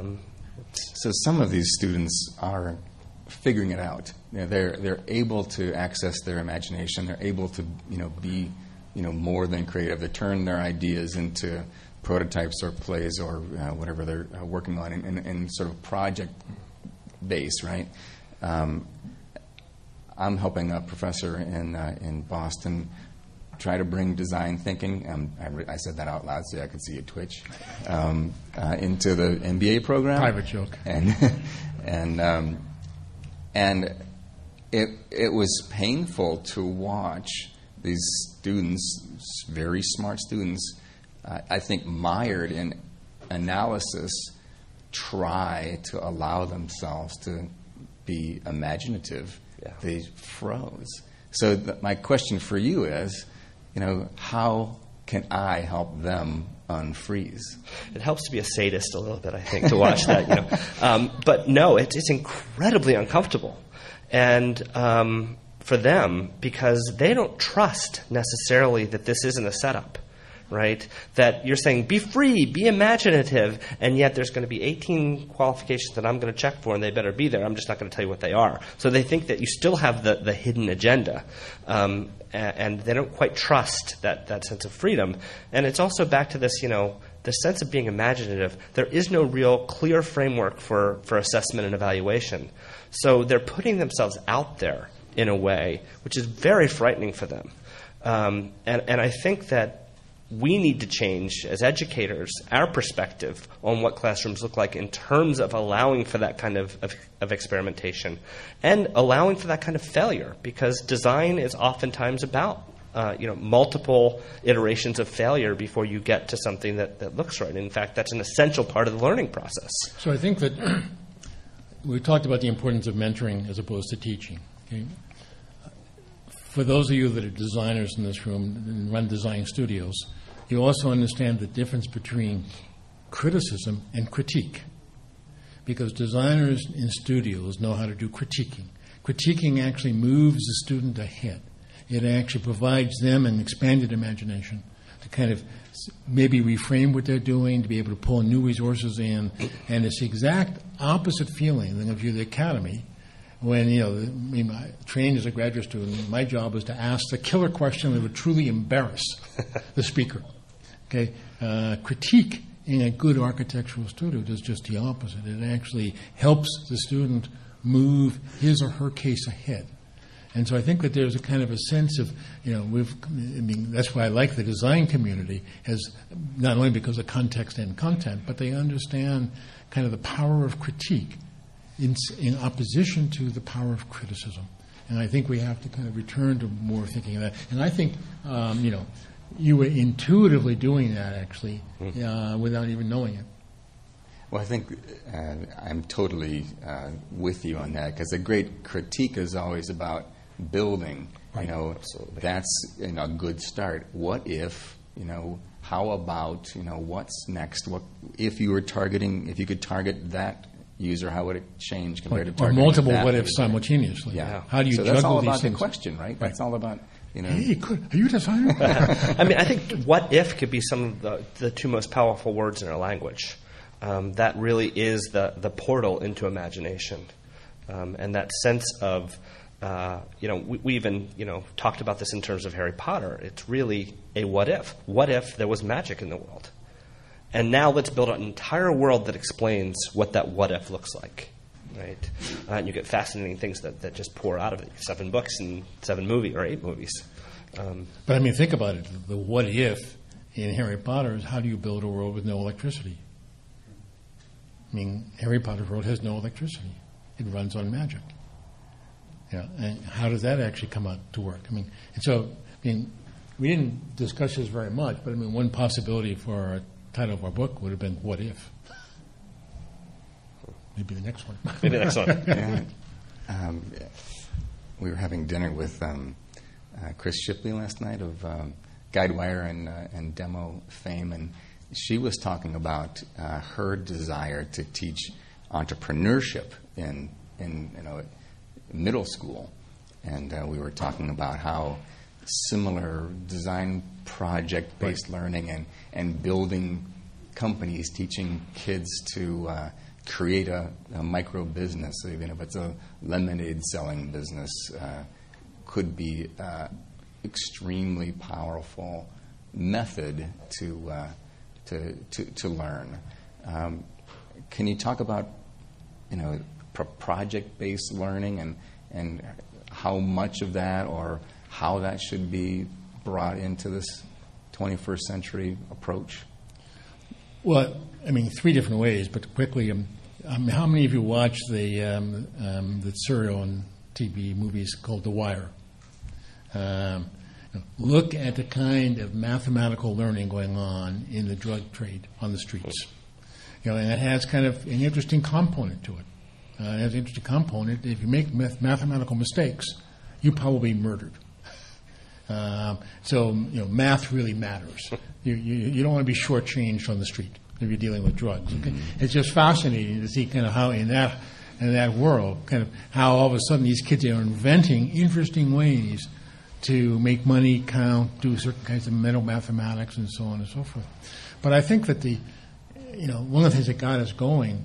So some of these students are figuring it out. They're able to access their imagination. They're able to be more than creative. They turn their ideas into prototypes or plays or whatever they're working on in sort of project base, right? I'm helping a professor in Boston try to bring design thinking. I said that out loud so I could see you twitch into the MBA program. Private joke. And it was painful to watch these students, very smart students, I think mired in analysis, try to allow themselves to be imaginative. Yeah. They froze. So my question for you is, how can I help them unfreeze? It helps to be a sadist a little bit, I think, to watch that. But no, it's incredibly uncomfortable, and for them, because they don't trust necessarily that this isn't a setup. Right? That you're saying, be free, be imaginative, and yet there's going to be 18 qualifications that I'm going to check for, and they better be there. I'm just not going to tell you what they are. So they think that you still have the hidden agenda, and they don't quite trust that sense of freedom. And it's also back to this, the sense of being imaginative. There is no real clear framework for assessment and evaluation. So they're putting themselves out there in a way which is very frightening for them. And I think that we need to change, as educators, our perspective on what classrooms look like in terms of allowing for that kind of experimentation and allowing for that kind of failure, because design is oftentimes about multiple iterations of failure before you get to something that looks right. In fact, that's an essential part of the learning process. So I think that we talked about the importance of mentoring as opposed to teaching. Okay? For those of you that are designers in this room and run design studios, you also understand the difference between criticism and critique. Because designers in studios know how to do critiquing. Critiquing actually moves the student ahead. It actually provides them an expanded imagination to kind of maybe reframe what they're doing, to be able to pull new resources in. And it's the exact opposite feeling than if you're the academy. When, trained as a graduate student, my job was to ask the killer question that would truly embarrass the speaker. Okay, critique in a good architectural studio does just the opposite. It actually helps the student move his or her case ahead. And so I think that there's a kind of a sense of, that's why I like the design community, as not only because of context and content, but they understand kind of the power of critique in opposition to the power of criticism. And I think we have to kind of return to more thinking of that. And I think, you were intuitively doing that, actually, without even knowing it. Well, I think I'm totally with you on that, because a great critique is always about building. Right. Absolutely. That's a good start. What if how about, what's next? What if you could target that user, how would it change compared to or targeting multiple that what ifs user? simultaneously? Yeah. How do you so juggle that's all these about things? the question, right? That's all about, Hey, are you designer? I mean, I think what if could be some of the two most powerful words in our language. That really is the portal into imagination. And that sense of, we even, talked about this in terms of Harry Potter. It's really a what if. What if there was magic in the world? And now let's build an entire world that explains what that what if looks like. Right? And you get fascinating things that just pour out of it. 7 books and 7 movies or 8 movies. But I mean, think about it. The what if in Harry Potter is how do you build a world with no electricity? I mean, Harry Potter's world has no electricity. It runs on magic. Yeah, and how does that actually come out to work? I mean, and so, we didn't discuss this very much, but one possibility for our title of our book would have been "What If." Maybe the next one. Maybe the next one. Yeah. We were having dinner with Chris Shipley last night of Guidewire and Demo fame, and she was talking about her desire to teach entrepreneurship in middle school, and we were talking about how similar design project-based learning and building companies, teaching kids to create a micro business, even if it's a lemonade selling business, could be extremely powerful method to learn. Can you talk about project-based learning and how much of that or how that should be brought into this 21st century approach? Well, 3 different ways, but quickly, how many of you watch the serial and TV movies called The Wire? Look at the kind of mathematical learning going on in the drug trade on the streets. And it has kind of an interesting component to it. It has an interesting component. If you make mathematical mistakes, you probably murdered. So math really matters. You don't want to be shortchanged on the street if you're dealing with drugs. Okay? It's just fascinating to see kind of how in that world, kind of how all of a sudden these kids are inventing interesting ways to make money count, do certain kinds of mental mathematics, and so on and so forth. But I think that one of the things that got us going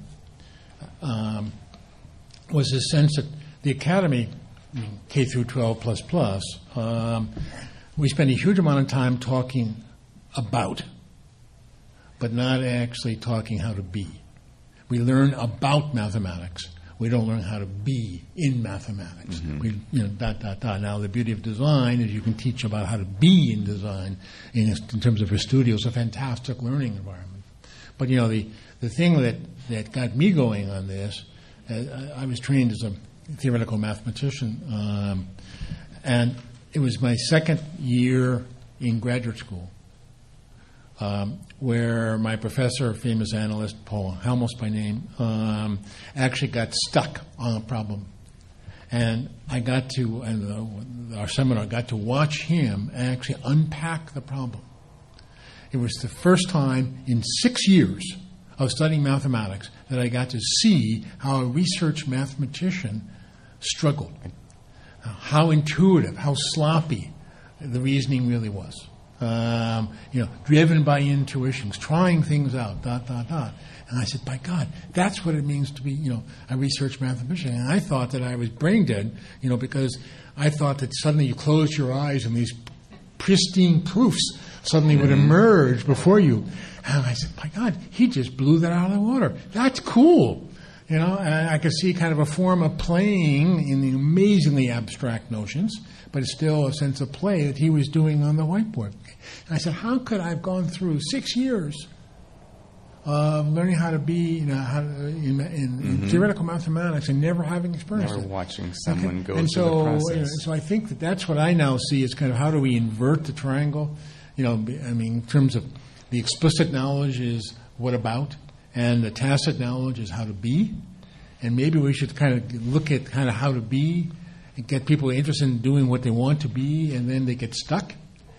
was this sense that the academy, K through 12 plus, we spend a huge amount of time talking about, but not actually talking how to be. We learn about mathematics. We don't learn how to be in mathematics. Mm-hmm. Now, the beauty of design is you can teach about how to be in design in terms of a studio. It's a fantastic learning environment. But, the thing that got me going on this, I was trained as a theoretical mathematician, and it was my second year in graduate school, where my professor, famous analyst, Paul Helmholtz by name, actually got stuck on a problem. And our seminar got to watch him actually unpack the problem. It was the first time in 6 years of studying mathematics that I got to see how a research mathematician struggled, how intuitive, how sloppy the reasoning really was. Driven by intuitions, trying things out, And I said, by God, that's what it means to be, a research mathematician. And I thought that I was brain dead, because I thought that suddenly you closed your eyes and these pristine proofs suddenly would emerge before you. And I said, my God, he just blew that out of the water. That's cool. And I could see kind of a form of playing in the amazingly abstract notions, but it's still a sense of play that he was doing on the whiteboard. And I said, how could I have gone through 6 years of learning how to be in theoretical mathematics and never having experienced Never it? watching someone go and through the process. So I think that's what I now see is kind of how do we invert the triangle? In terms of the explicit knowledge is what about, and the tacit knowledge is how to be. And maybe we should kind of look at how to be and get people interested in doing what they want to be, and then they get stuck.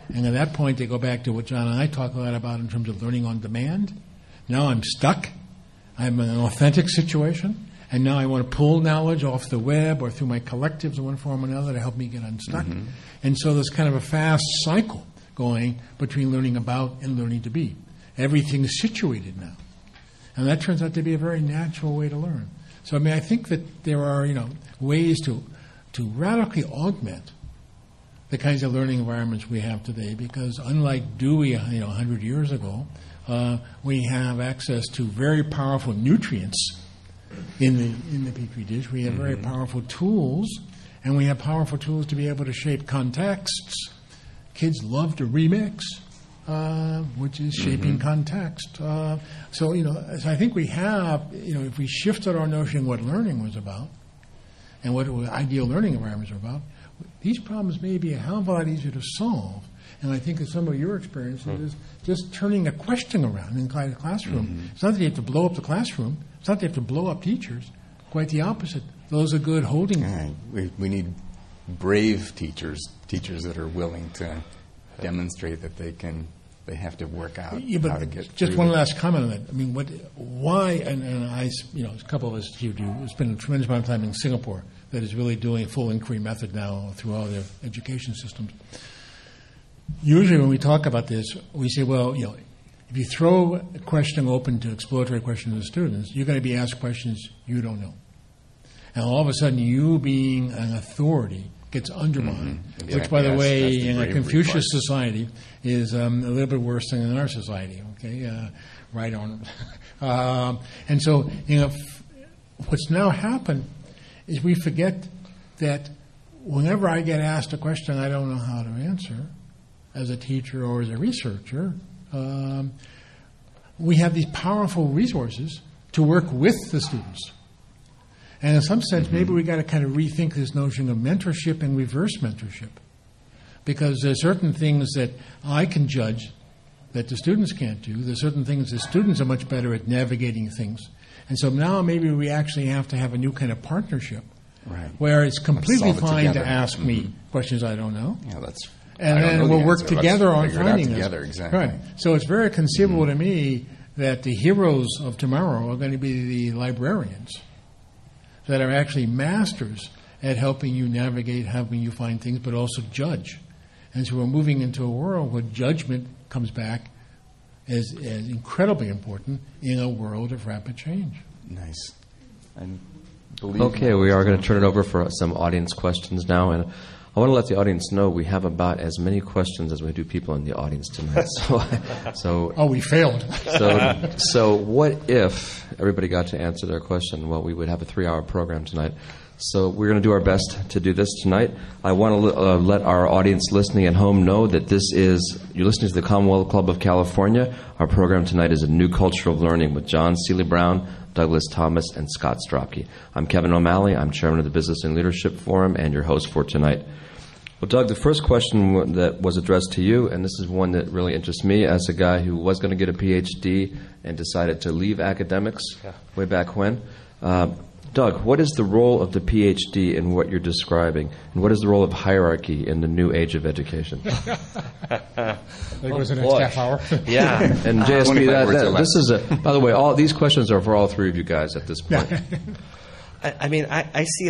And at that point, they go back to what John and I talk a lot about in terms of learning on demand. Now I'm stuck. I'm in an authentic situation. And now I want to pull knowledge off the web or through my collectives in one form or another to help me get unstuck. Mm-hmm. And so there's kind of a fast cycle going between learning about and learning to be. Everything's situated now. And that turns out to be a very natural way to learn. So, I think that there are, ways to radically augment the kinds of learning environments we have today, because unlike Dewey, 100 years ago, we have access to very powerful nutrients in the Petri dish. We have very powerful tools, and we have powerful tools to be able to shape contexts. Kids love to remix, which is shaping context. So I think we have, if we shifted our notion of what learning was about and what ideal learning environments are about, these problems may be a hell of a lot easier to solve. And I think that some of your experiences is just turning a question around in the classroom. It's not that you have to blow up the classroom. It's not that you have to blow up teachers. Quite the opposite. Those are good holding. We need brave teachers that are willing to demonstrate that they have to work out how to get just through one last comment on that. Why, and I, a couple of us here do spend a tremendous amount of time in Singapore that is really doing a full inquiry method now through all their education systems. Usually when we talk about this, we say, well, if you throw a question open to exploratory questions to the students, you're going to be asked questions you don't know. And all of a sudden, you being an authority gets undermined, which, by the way, in a Confucius society is a little bit worse than in our society, okay? Right on. And so, what's now happened is we forget that whenever I get asked a question I don't know how to answer, as a teacher or as a researcher, we have these powerful resources to work with the students. And in some sense, maybe we got to kind of rethink this notion of mentorship and reverse mentorship. Because there's certain things that I can judge that the students can't do. There's certain things the students are much better at navigating things. And so now maybe we actually have to have a new kind of partnership where it's completely fine to ask me questions I don't know. Yeah, that's and then we'll work together on finding it this. Exactly. Right. So it's very conceivable to me that the heroes of tomorrow are going to be the librarians that are actually masters at helping you navigate, helping you find things, but also judge. And so we're moving into a world where judgment comes back as incredibly important in a world of rapid change. Nice. Okay, we are going to turn it over for some audience questions now, and I want to let the audience know we have about as many questions as we do people in the audience tonight. So we failed. So what if everybody got to answer their question? Well, we would have a 3-hour program tonight. So we're going to do our best to do this tonight. I want to let our audience listening at home know that you're listening to the Commonwealth Club of California. Our program tonight is A New Culture of Learning with John Seely Brown, Douglas Thomas, and Scott Stropke. I'm Kevin O'Malley. I'm chairman of the Business and Leadership Forum and your host for tonight. Well, Doug, the first question that was addressed to you, and this is one that really interests me as a guy who was going to get a PhD and decided to leave academics way back when. Doug, what is the role of the PhD in what you're describing, and what is the role of hierarchy in the new age of education? That was the next half hour. Yeah. And JSP, this is by the way, all these questions are for all three of you guys at this point. I see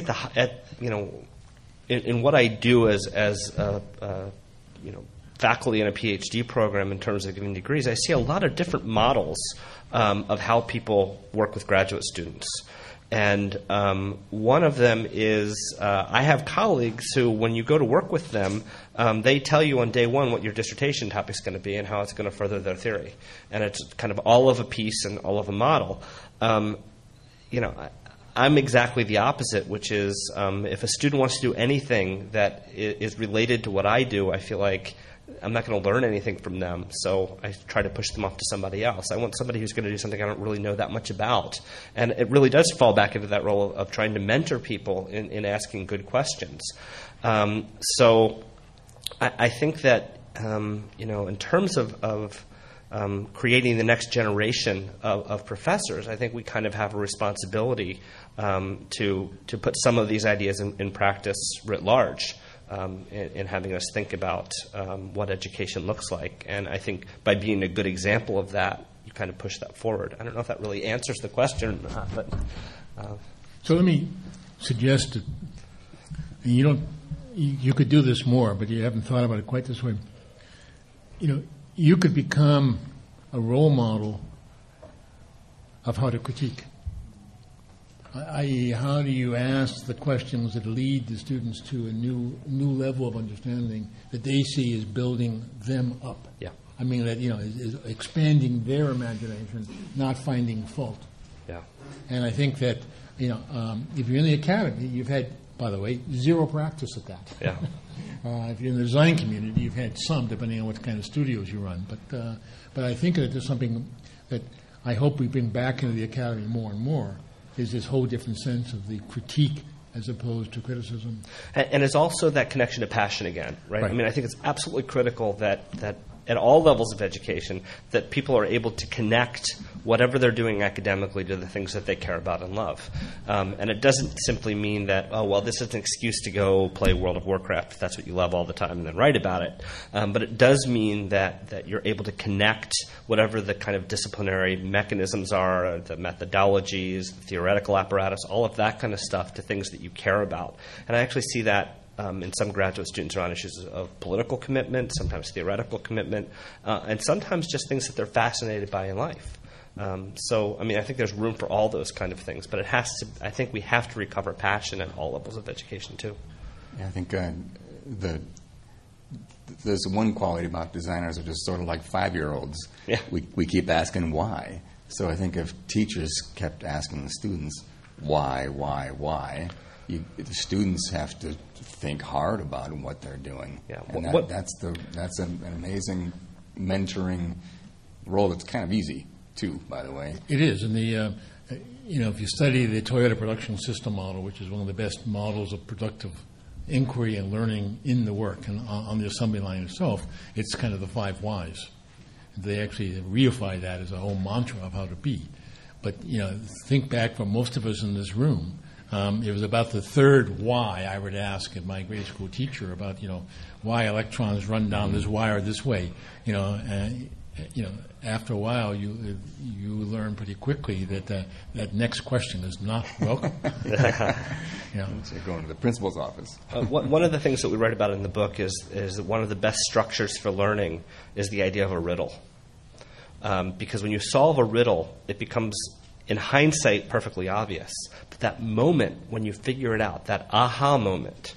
in what I do as faculty in a PhD program in terms of giving degrees, I see a lot of different models of how people work with graduate students. And one of them is I have colleagues who, when you go to work with them, they tell you on day one what your dissertation topic is going to be and how it's going to further their theory. And it's kind of all of a piece and all of a model. I'm exactly the opposite, which is if a student wants to do anything that is related to what I do, I feel like I'm not going to learn anything from them, so I try to push them off to somebody else. I want somebody who's going to do something I don't really know that much about. And it really does fall back into that role of trying to mentor people in asking good questions. So I think that, in terms of creating the next generation of professors, I think we kind of have a responsibility to put some of these ideas in practice writ large. in having us think about what education looks like. And I think by being a good example of that, you kind of push that forward. I don't know if that really answers the question, but so let me suggest that you could do this more, but you haven't thought about it quite this way. You could become a role model of how to critique, i.e., how do you ask the questions that lead the students to a new level of understanding that they see as building them up. Yeah. I mean, that is expanding their imagination, not finding fault. Yeah. And I think that if you're in the academy, you've had, by the way, zero practice at that. Yeah. If you're in the design community, you've had some, depending on what kind of studios you run. But I think that there's something that I hope we bring back into the academy more and more, is this whole different sense of the critique as opposed to criticism. And it's also that connection to passion again, right? Right. I mean, I think it's absolutely critical that at all levels of education, that people are able to connect whatever they're doing academically to the things that they care about and love. And it doesn't simply mean that, this is an excuse to go play World of Warcraft if that's what you love all the time and then write about it. But it does mean that you're able to connect whatever the kind of disciplinary mechanisms are, the methodologies, the theoretical apparatus, all of that kind of stuff to things that you care about. And I actually see that in some graduate students around issues of political commitment, sometimes theoretical commitment, and sometimes just things that they're fascinated by in life. So, I think there's room for all those kind of things, but I think we have to recover passion at all levels of education too. Yeah, I think there's one quality about designers that are just sort of like 5-year-olds. Yeah. We keep asking why. So I think if teachers kept asking the students why, the students have to think hard about what they're doing. Yeah. And that's an amazing mentoring role that's kind of easy, too, by the way. It is. And if you study the Toyota production system model, which is one of the best models of productive inquiry and learning in the work and on the assembly line itself, it's kind of the 5 whys. They actually reify that as a whole mantra of how to be. But, think back for most of us in this room, it was about the third why I would ask my grade school teacher about, why electrons run down this wire this way. After a while, you learn pretty quickly that that next question is not welcome. So going to the principal's office. One of the things that we write about in the book is that one of the best structures for learning is the idea of a riddle. Because when you solve a riddle, it becomes, in hindsight, perfectly obvious. But that moment when you figure it out, that aha moment,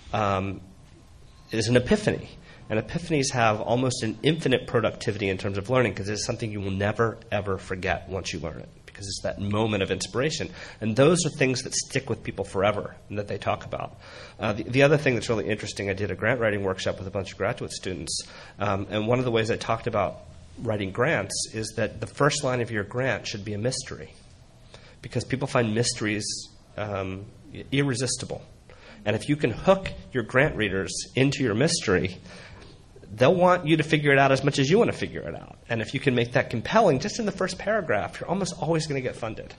is an epiphany. And epiphanies have almost an infinite productivity in terms of learning because it's something you will never, ever forget once you learn it because it's that moment of inspiration. And those are things that stick with people forever and that they talk about. The other thing that's really interesting, I did a grant writing workshop with a bunch of graduate students. And one of the ways I talked about writing grants is that the first line of your grant should be a mystery because people find mysteries irresistible. And if you can hook your grant readers into your mystery, they'll want you to figure it out as much as you want to figure it out. And if you can make that compelling just in the first paragraph, you're almost always going to get funded.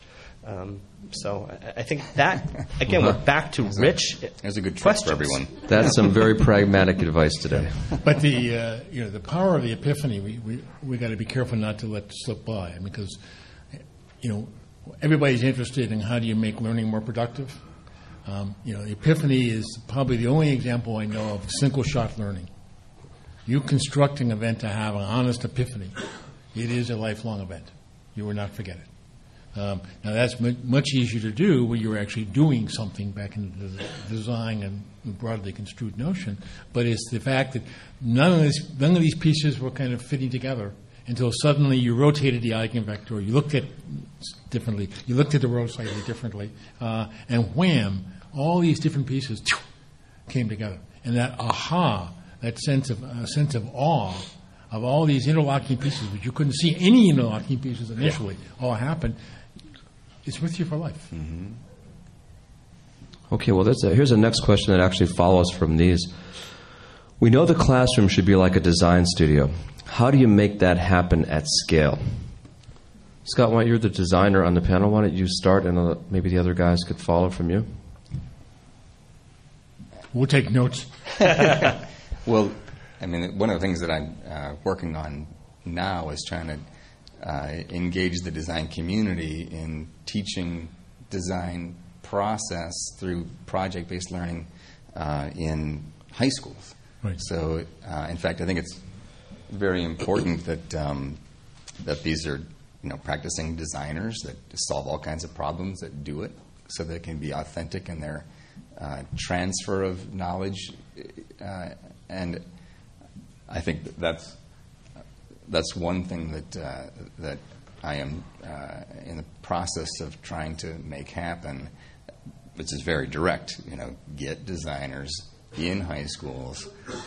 So I think that, again, we're back to rich There's a good trick questions. for everyone. That's some very pragmatic advice today. But the power of the epiphany, we got to be careful not to let slip by because everybody's interested in how do you make learning more productive. The epiphany is probably the only example I know of single-shot learning. You construct an event to have an honest epiphany. It is a lifelong event. You will not forget it. Now, that's much easier to do when you're actually doing something back into the design and broadly construed notion. But it's the fact that none of these pieces were kind of fitting together until suddenly you rotated the eigenvector, you looked at it differently, you looked at the world slightly differently, and wham, all these different pieces came together. And that aha, that sense of awe of all these interlocking pieces, which you couldn't see any interlocking pieces initially, all happened, it's with you for life. Mm-hmm. Okay, well, here's a next question that actually follows from these. We know the classroom should be like a design studio. How do you make that happen at scale? Scott, you're the designer on the panel. Why don't you start, and maybe the other guys could follow from you? We'll take notes. Well, I mean, one of the things that I'm working on now is trying to engage the design community in teaching design process through project-based learning in high schools. Right. So, in fact, I think it's very important that that these are practicing designers that solve all kinds of problems, that do it, so that it can be authentic in their transfer of knowledge, and I think that's one thing that I am in the process of trying to make happen, which is very direct. Get designers in high schools,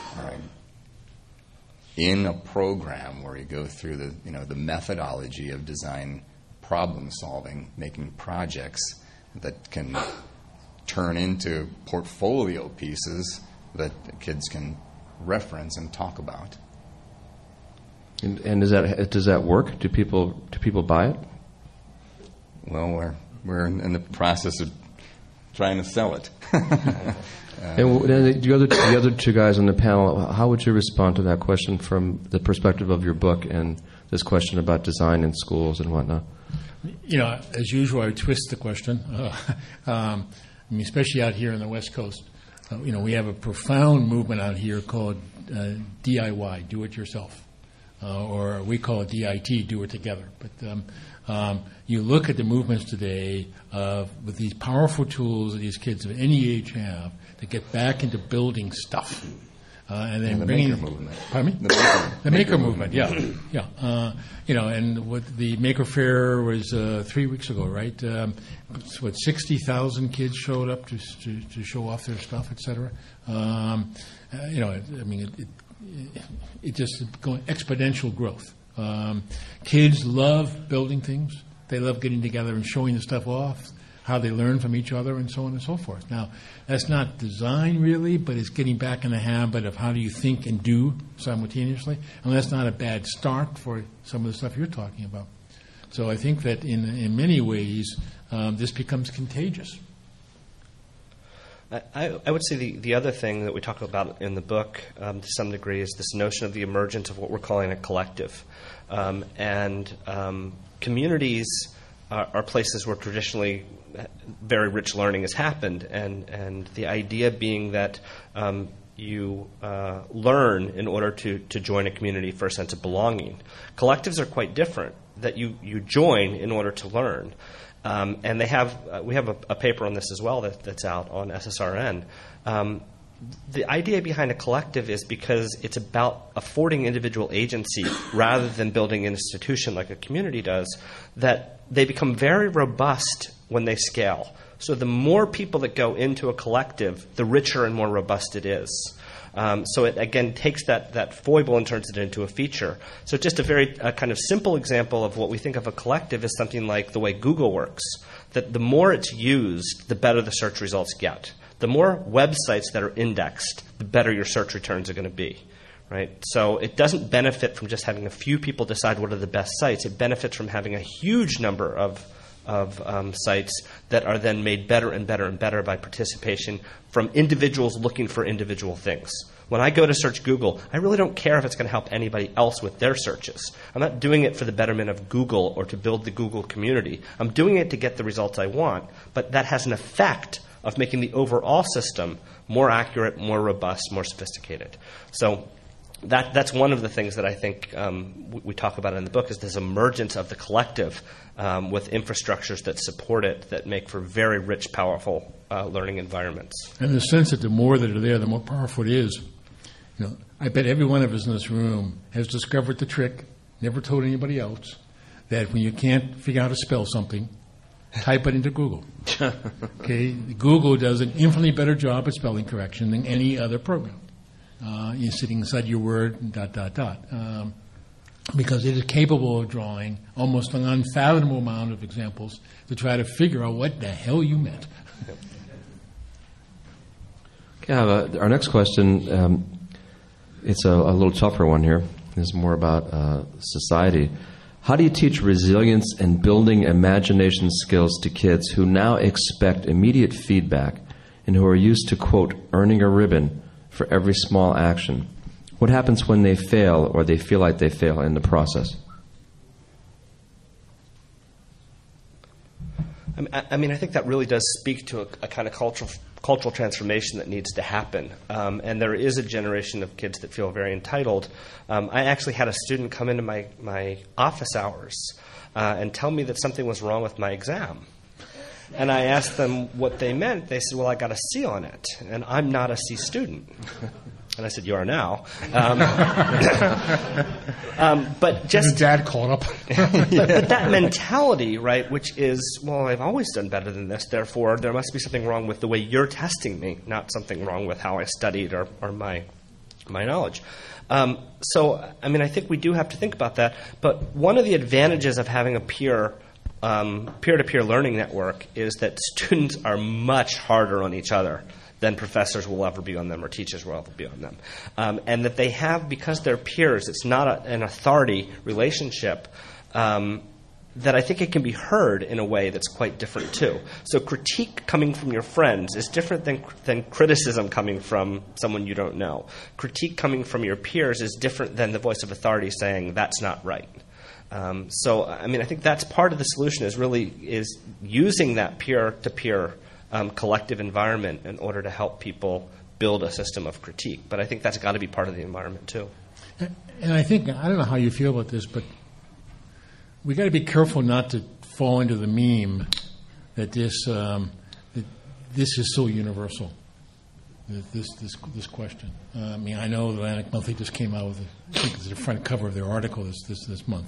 in a program where you go through the methodology of design problem solving, making projects that can turn into portfolio pieces that kids can reference and talk about. And does that work? Do people buy it? Well, we're in the process of trying to sell it. And the other two guys on the panel, how would you respond to that question from the perspective of your book and this question about design in schools and whatnot? As usual, I twist the question. Especially out here on the West Coast, we have a profound movement out here called DIY, do it yourself, or we call it DIT, do it together. But you look at the movements today with these powerful tools that these kids of any age have to get back into building stuff. And then the bringing maker movement. Pardon me? The maker movement. Yeah. And what the Maker Faire was 3 weeks ago, right? 60,000 kids showed up to show off their stuff, etc. It just going exponential growth. Kids love building things. They love getting together and showing the stuff off, how they learn from each other, and so on and so forth. Now, that's not design really, but it's getting back in the habit of how do you think and do simultaneously. And that's not a bad start for some of the stuff you're talking about. So I think that in many ways, this becomes contagious. I would say the other thing that we talk about in the book to some degree is this notion of the emergence of what we're calling a collective. Communities are places where traditionally very rich learning has happened, and the idea being that you learn in order to join a community for a sense of belonging. Collectives are quite different, that you join in order to learn. And we have a paper on this as well that's out on SSRN. The idea behind a collective is because it's about affording individual agency rather than building an institution like a community does, that they become very robust when they scale. So the more people that go into a collective, the richer and more robust it is. So it, again, takes that foible and turns it into a feature. So just a very kind of simple example of what we think of a collective is something like the way Google works, that the more it's used, the better the search results get. The more websites that are indexed, the better your search returns are going to be. Right? So it doesn't benefit from just having a few people decide what are the best sites. It benefits from having a huge number of sites that are then made better and better and better by participation from individuals looking for individual things. When I go to search Google, I really don't care if it's going to help anybody else with their searches. I'm not doing it for the betterment of Google or to build the Google community. I'm doing it to get the results I want, but that has an effect of making the overall system more accurate, more robust, more sophisticated. So that's one of the things that I think we talk about in the book is this emergence of the collective with infrastructures that support it, that make for very rich, powerful learning environments. And the sense that the more that are there, the more powerful it is. I bet every one of us in this room has discovered the trick, never told anybody else, that when you can't figure out how to spell something, type it into Google. Okay, Google does an infinitely better job at spelling correction than any other program. You're sitting inside your word, ... because it is capable of drawing almost an unfathomable amount of examples to try to figure out what the hell you meant. Okay, our next question, it's a little tougher one here. It's more about society. How do you teach resilience and building imagination skills to kids who now expect immediate feedback and who are used to, quote, earning a ribbon for every small action? What happens when they fail or they feel like they fail in the process? I mean, I think that really does speak to a kind of cultural transformation that needs to happen. And there is a generation of kids that feel very entitled. I actually had a student come into my office hours and tell me that something was wrong with my exam. And I asked them what they meant. They said, well, I got a C on it, and I'm not a C student. And I said, you are now. But just His dad called up. but that mentality, right, which is, well, I've always done better than this, therefore there must be something wrong with the way you're testing me, not something wrong with how I studied or my knowledge. So, I mean, I think we do have to think about that. But one of the advantages of having a peer-to-peer learning network is that students are much harder on each other than professors will ever be on them or teachers will ever be on them. And that they have, because they're peers, it's not an authority relationship, that I think it can be heard in a way that's quite different too. So critique coming from your friends is different than criticism coming from someone you don't know. Critique coming from your peers is different than the voice of authority saying that's not right. So, I mean, I think that's part of the solution is using that peer-to-peer collective environment in order to help people build a system of critique. But I think that's got to be part of the environment too. And I think, I don't know how you feel about this, but we got to be careful not to fall into the meme that this is so universal. This question. I mean, I know the Atlantic Monthly just came out with I think it's the front cover of their article this month.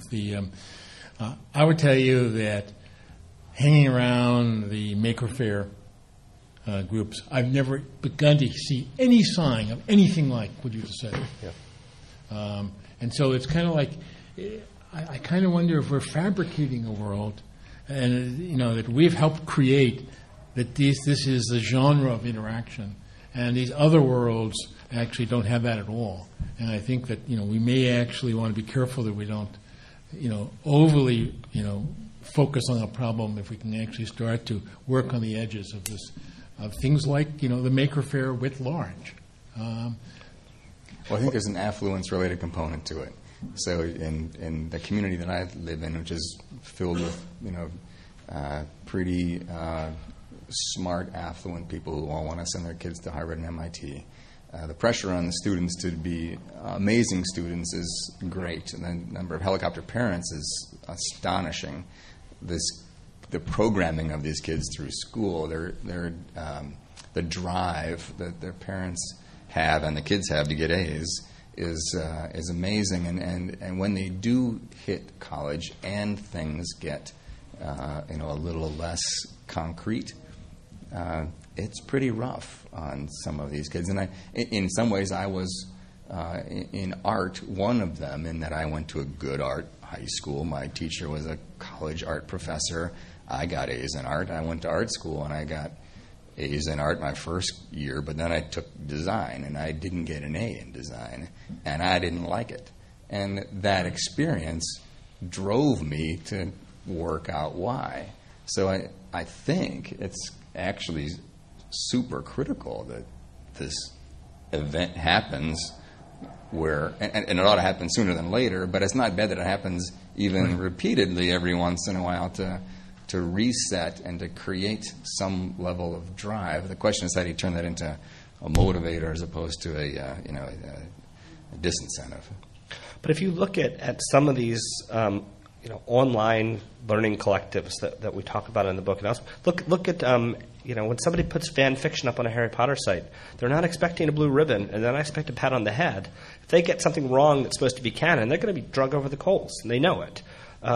I would tell you that hanging around the Maker Faire groups, I've never begun to see any sign of anything like what you just said. Yeah. And so it's kind of like I kind of wonder if we're fabricating a world, and that we've helped create that this is the genre of interaction. And these other worlds actually don't have that at all. And I think that we may actually want to be careful that we don't overly focus on a problem if we can actually start to work on the edges of this of things like the Maker Faire writ large. Well, I think there's an affluence-related component to it. So in the community that I live in, which is filled with pretty smart, affluent people who all want to send their kids to Harvard and MIT. The pressure on the students to be amazing students is great, and the number of helicopter parents is astonishing. The programming of these kids through school, the drive that their parents have and the kids have to get A's is amazing. And when they do hit college and things get a little less concrete, it's pretty rough on some of these kids. And in some ways, I was in art one of them, in that I went to a good art high school. My teacher was a college art professor. I got A's in art. I went to art school, and I got A's in art my first year, but then I took design, and I didn't get an A in design, and I didn't like it. And that experience drove me to work out why. So I think it's actually super critical that this event happens where, and it ought to happen sooner than later, but it's not bad that it happens even repeatedly every once in a while to reset and to create some level of drive. The question is how do you turn that into a motivator as opposed to a disincentive. But if you look at some of these online learning collectives that we talk about in the book, and also look at when somebody puts fan fiction up on a Harry Potter site, they're not expecting a blue ribbon and they're not expecting a pat on the head. If they get something wrong that's supposed to be canon, they're going to be drug over the coals, and they know it. They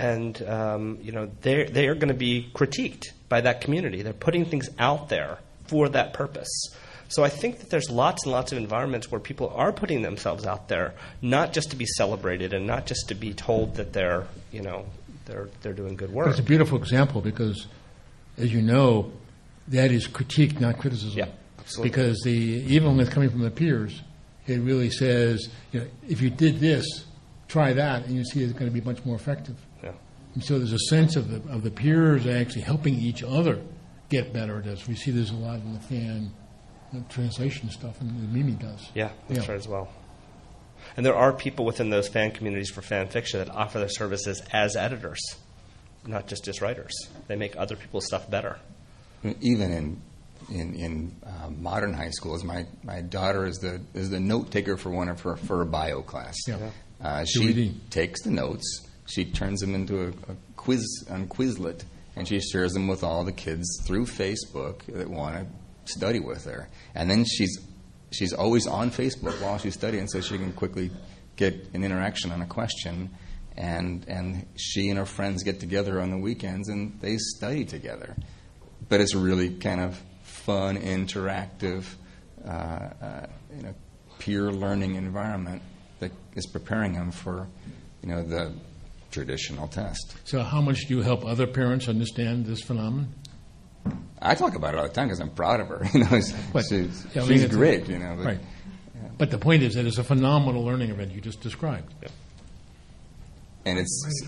are going to be critiqued by that community. They're putting things out there for that purpose. So I think that there's lots and lots of environments where people are putting themselves out there, not just to be celebrated and not just to be told that they're doing good work. It's a beautiful example because, as you know, that is critique, not criticism. Yeah, absolutely. Because even when it's coming from the peers, it really says, if you did this, try that, and you see it's going to be much more effective. Yeah. And so there's a sense of the peers actually helping each other get better at this. We see there's a lot in the fan translation stuff, and Mimi does. Yeah, that's right as well. And there are people within those fan communities for fan fiction that offer their services as editors, not just as writers. They make other people's stuff better. Even in modern high schools, my daughter is the note taker for her bio class. Yeah. She takes the notes, she turns them into a quiz on Quizlet, and she shares them with all the kids through Facebook that want to study with her. And then she's always on Facebook while she's studying, so she can quickly get an interaction on a question. And she and her friends get together on the weekends and they study together. But it's a really kind of fun, interactive, peer learning environment that is preparing them for, the traditional test. So how much do you help other parents understand this phenomenon? I talk about it all the time because I'm proud of her. She's great. But, right. Yeah. But the point is that it's a phenomenal learning event you just described. Yeah. And it's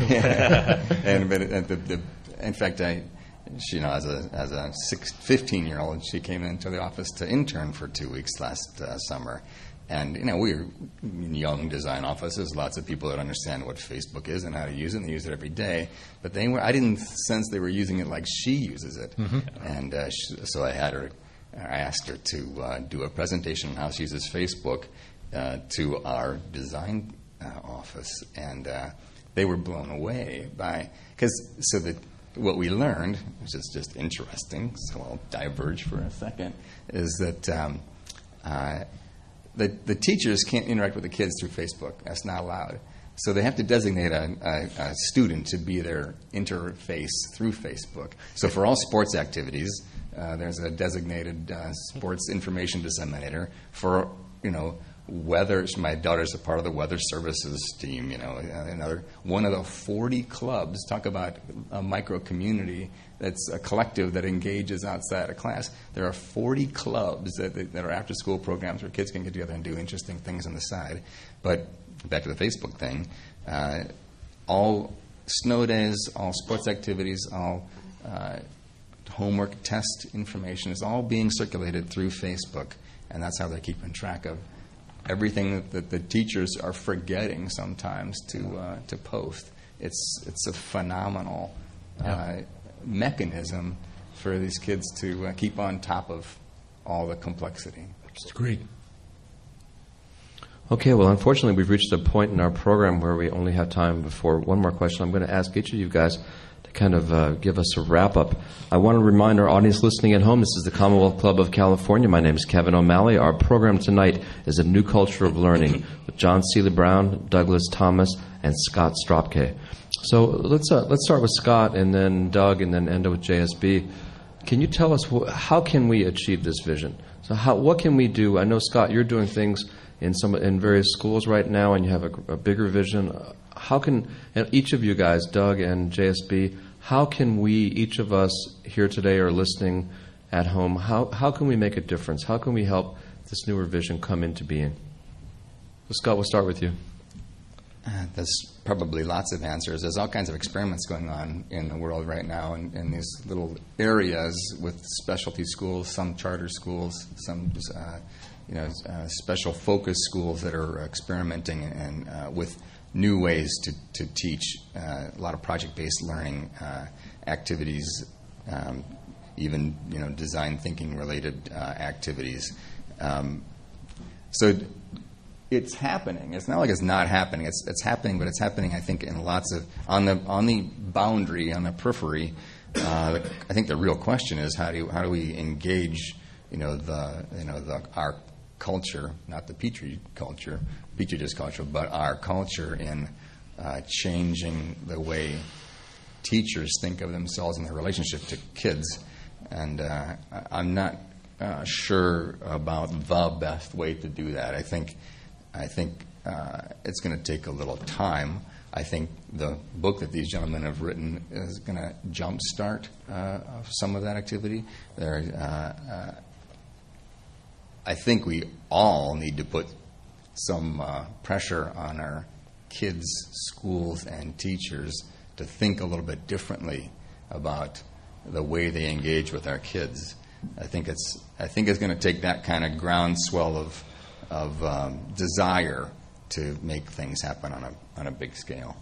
in fact, as a 15-year-old, she came into the office to intern for 2 weeks last summer. And, we're in young design offices, lots of people that understand what Facebook is and how to use it, and they use it every day. But I didn't sense they were using it like she uses it. Mm-hmm. And so I asked her to do a presentation on how she uses Facebook to our design office. And they were blown away what we learned, which is just interesting, so I'll diverge for a second, is that the teachers can't interact with the kids through Facebook. That's not allowed. So they have to designate a student to be their interface through Facebook. So for all sports activities, there's a designated sports information disseminator. For, weather, my daughter's a part of the weather services team, another one of the 40 clubs. Talk about a micro community that's a collective that engages outside of class. There are 40 clubs that are after school programs where kids can get together and do interesting things on the side. But back to the Facebook thing, all snow days, all sports activities, all homework test information is all being circulated through Facebook, and that's how they're keeping track of everything that the teachers are forgetting sometimes to post. It's a phenomenal mechanism for these kids to keep on top of all the complexity. It's great. Okay, well, unfortunately, we've reached a point in our program where we only have time for one more question. I'm going to ask each of you guys to kind of give us a wrap-up. I want to remind our audience listening at home, this is the Commonwealth Club of California. My name is Kevin O'Malley. Our program tonight is A New Culture of Learning with John Seely Brown, Douglas Thomas, and Scott Stropke. So let's start with Scott, and then Doug, and then end with JSB. Can you tell us how can we achieve this vision? So what can we do? I know, Scott, you're doing things in various schools right now, and you have a bigger vision. How can each of you guys, Doug and JSB, how can we, each of us here today or listening at home, how can we make a difference? How can we help this newer vision come into being? So Scott, we'll start with you. There's probably lots of answers. There's all kinds of experiments going on in the world right now in these little areas with specialty schools, some charter schools, some special focus schools that are experimenting and with new ways to teach, a lot of project-based learning activities, even design thinking related activities. So it's happening. It's not like it's not happening. It's happening, but it's happening, I think, in lots of on the boundary, on the periphery. I think the real question is how do we engage our culture, not the Petri dish culture, but our culture in changing the way teachers think of themselves and their relationship to kids. And I'm not sure about the best way to do that. I think it's going to take a little time. I think the book that these gentlemen have written is going to jumpstart some of that activity. I think we all need to put some pressure on our kids, schools, and teachers to think a little bit differently about the way they engage with our kids. I think it's going to take that kind of groundswell of desire to make things happen on a big scale.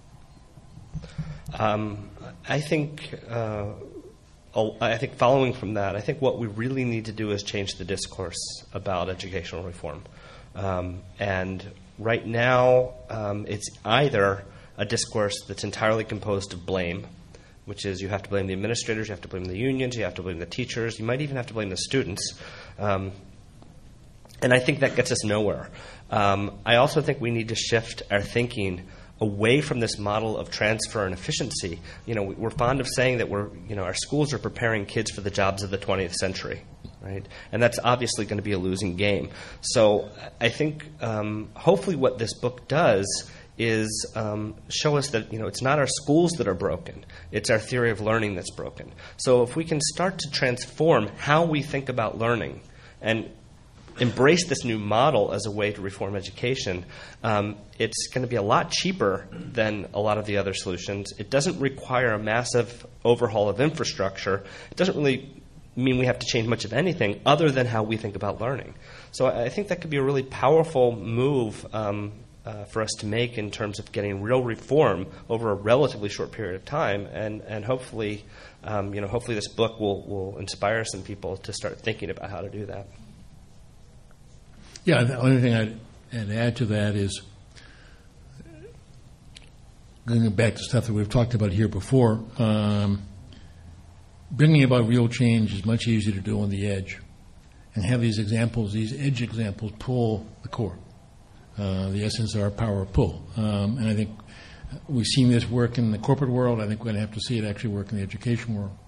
I think following from that, I think what we really need to do is change the discourse about educational reform. And right now, it's either a discourse that's entirely composed of blame, which is you have to blame the administrators, you have to blame the unions, you have to blame the teachers, you might even have to blame the students. And I think that gets us nowhere. I also think we need to shift our thinking away from this model of transfer and efficiency. We're fond of saying that our schools are preparing kids for the jobs of the 20th century, right? And that's obviously going to be a losing game. So I think hopefully what this book does is show us that it's not our schools that are broken, it's our theory of learning that's broken. So if we can start to transform how we think about learning and embrace this new model as a way to reform education, it's going to be a lot cheaper than a lot of the other solutions. It doesn't require a massive overhaul of infrastructure. It doesn't really mean we have to change much of anything other than how we think about learning. So I think that could be a really powerful move for us to make in terms of getting real reform over a relatively short period of time, and hopefully, hopefully this book will inspire some people to start thinking about how to do that. Yeah, the only thing I'd add to that is going back to stuff that we've talked about here before. Bringing about real change is much easier to do on the edge, and have these examples, these edge examples, pull the core. The essence of our power of pull. And I think we've seen this work in the corporate world. I think we're going to have to see it actually work in the education world.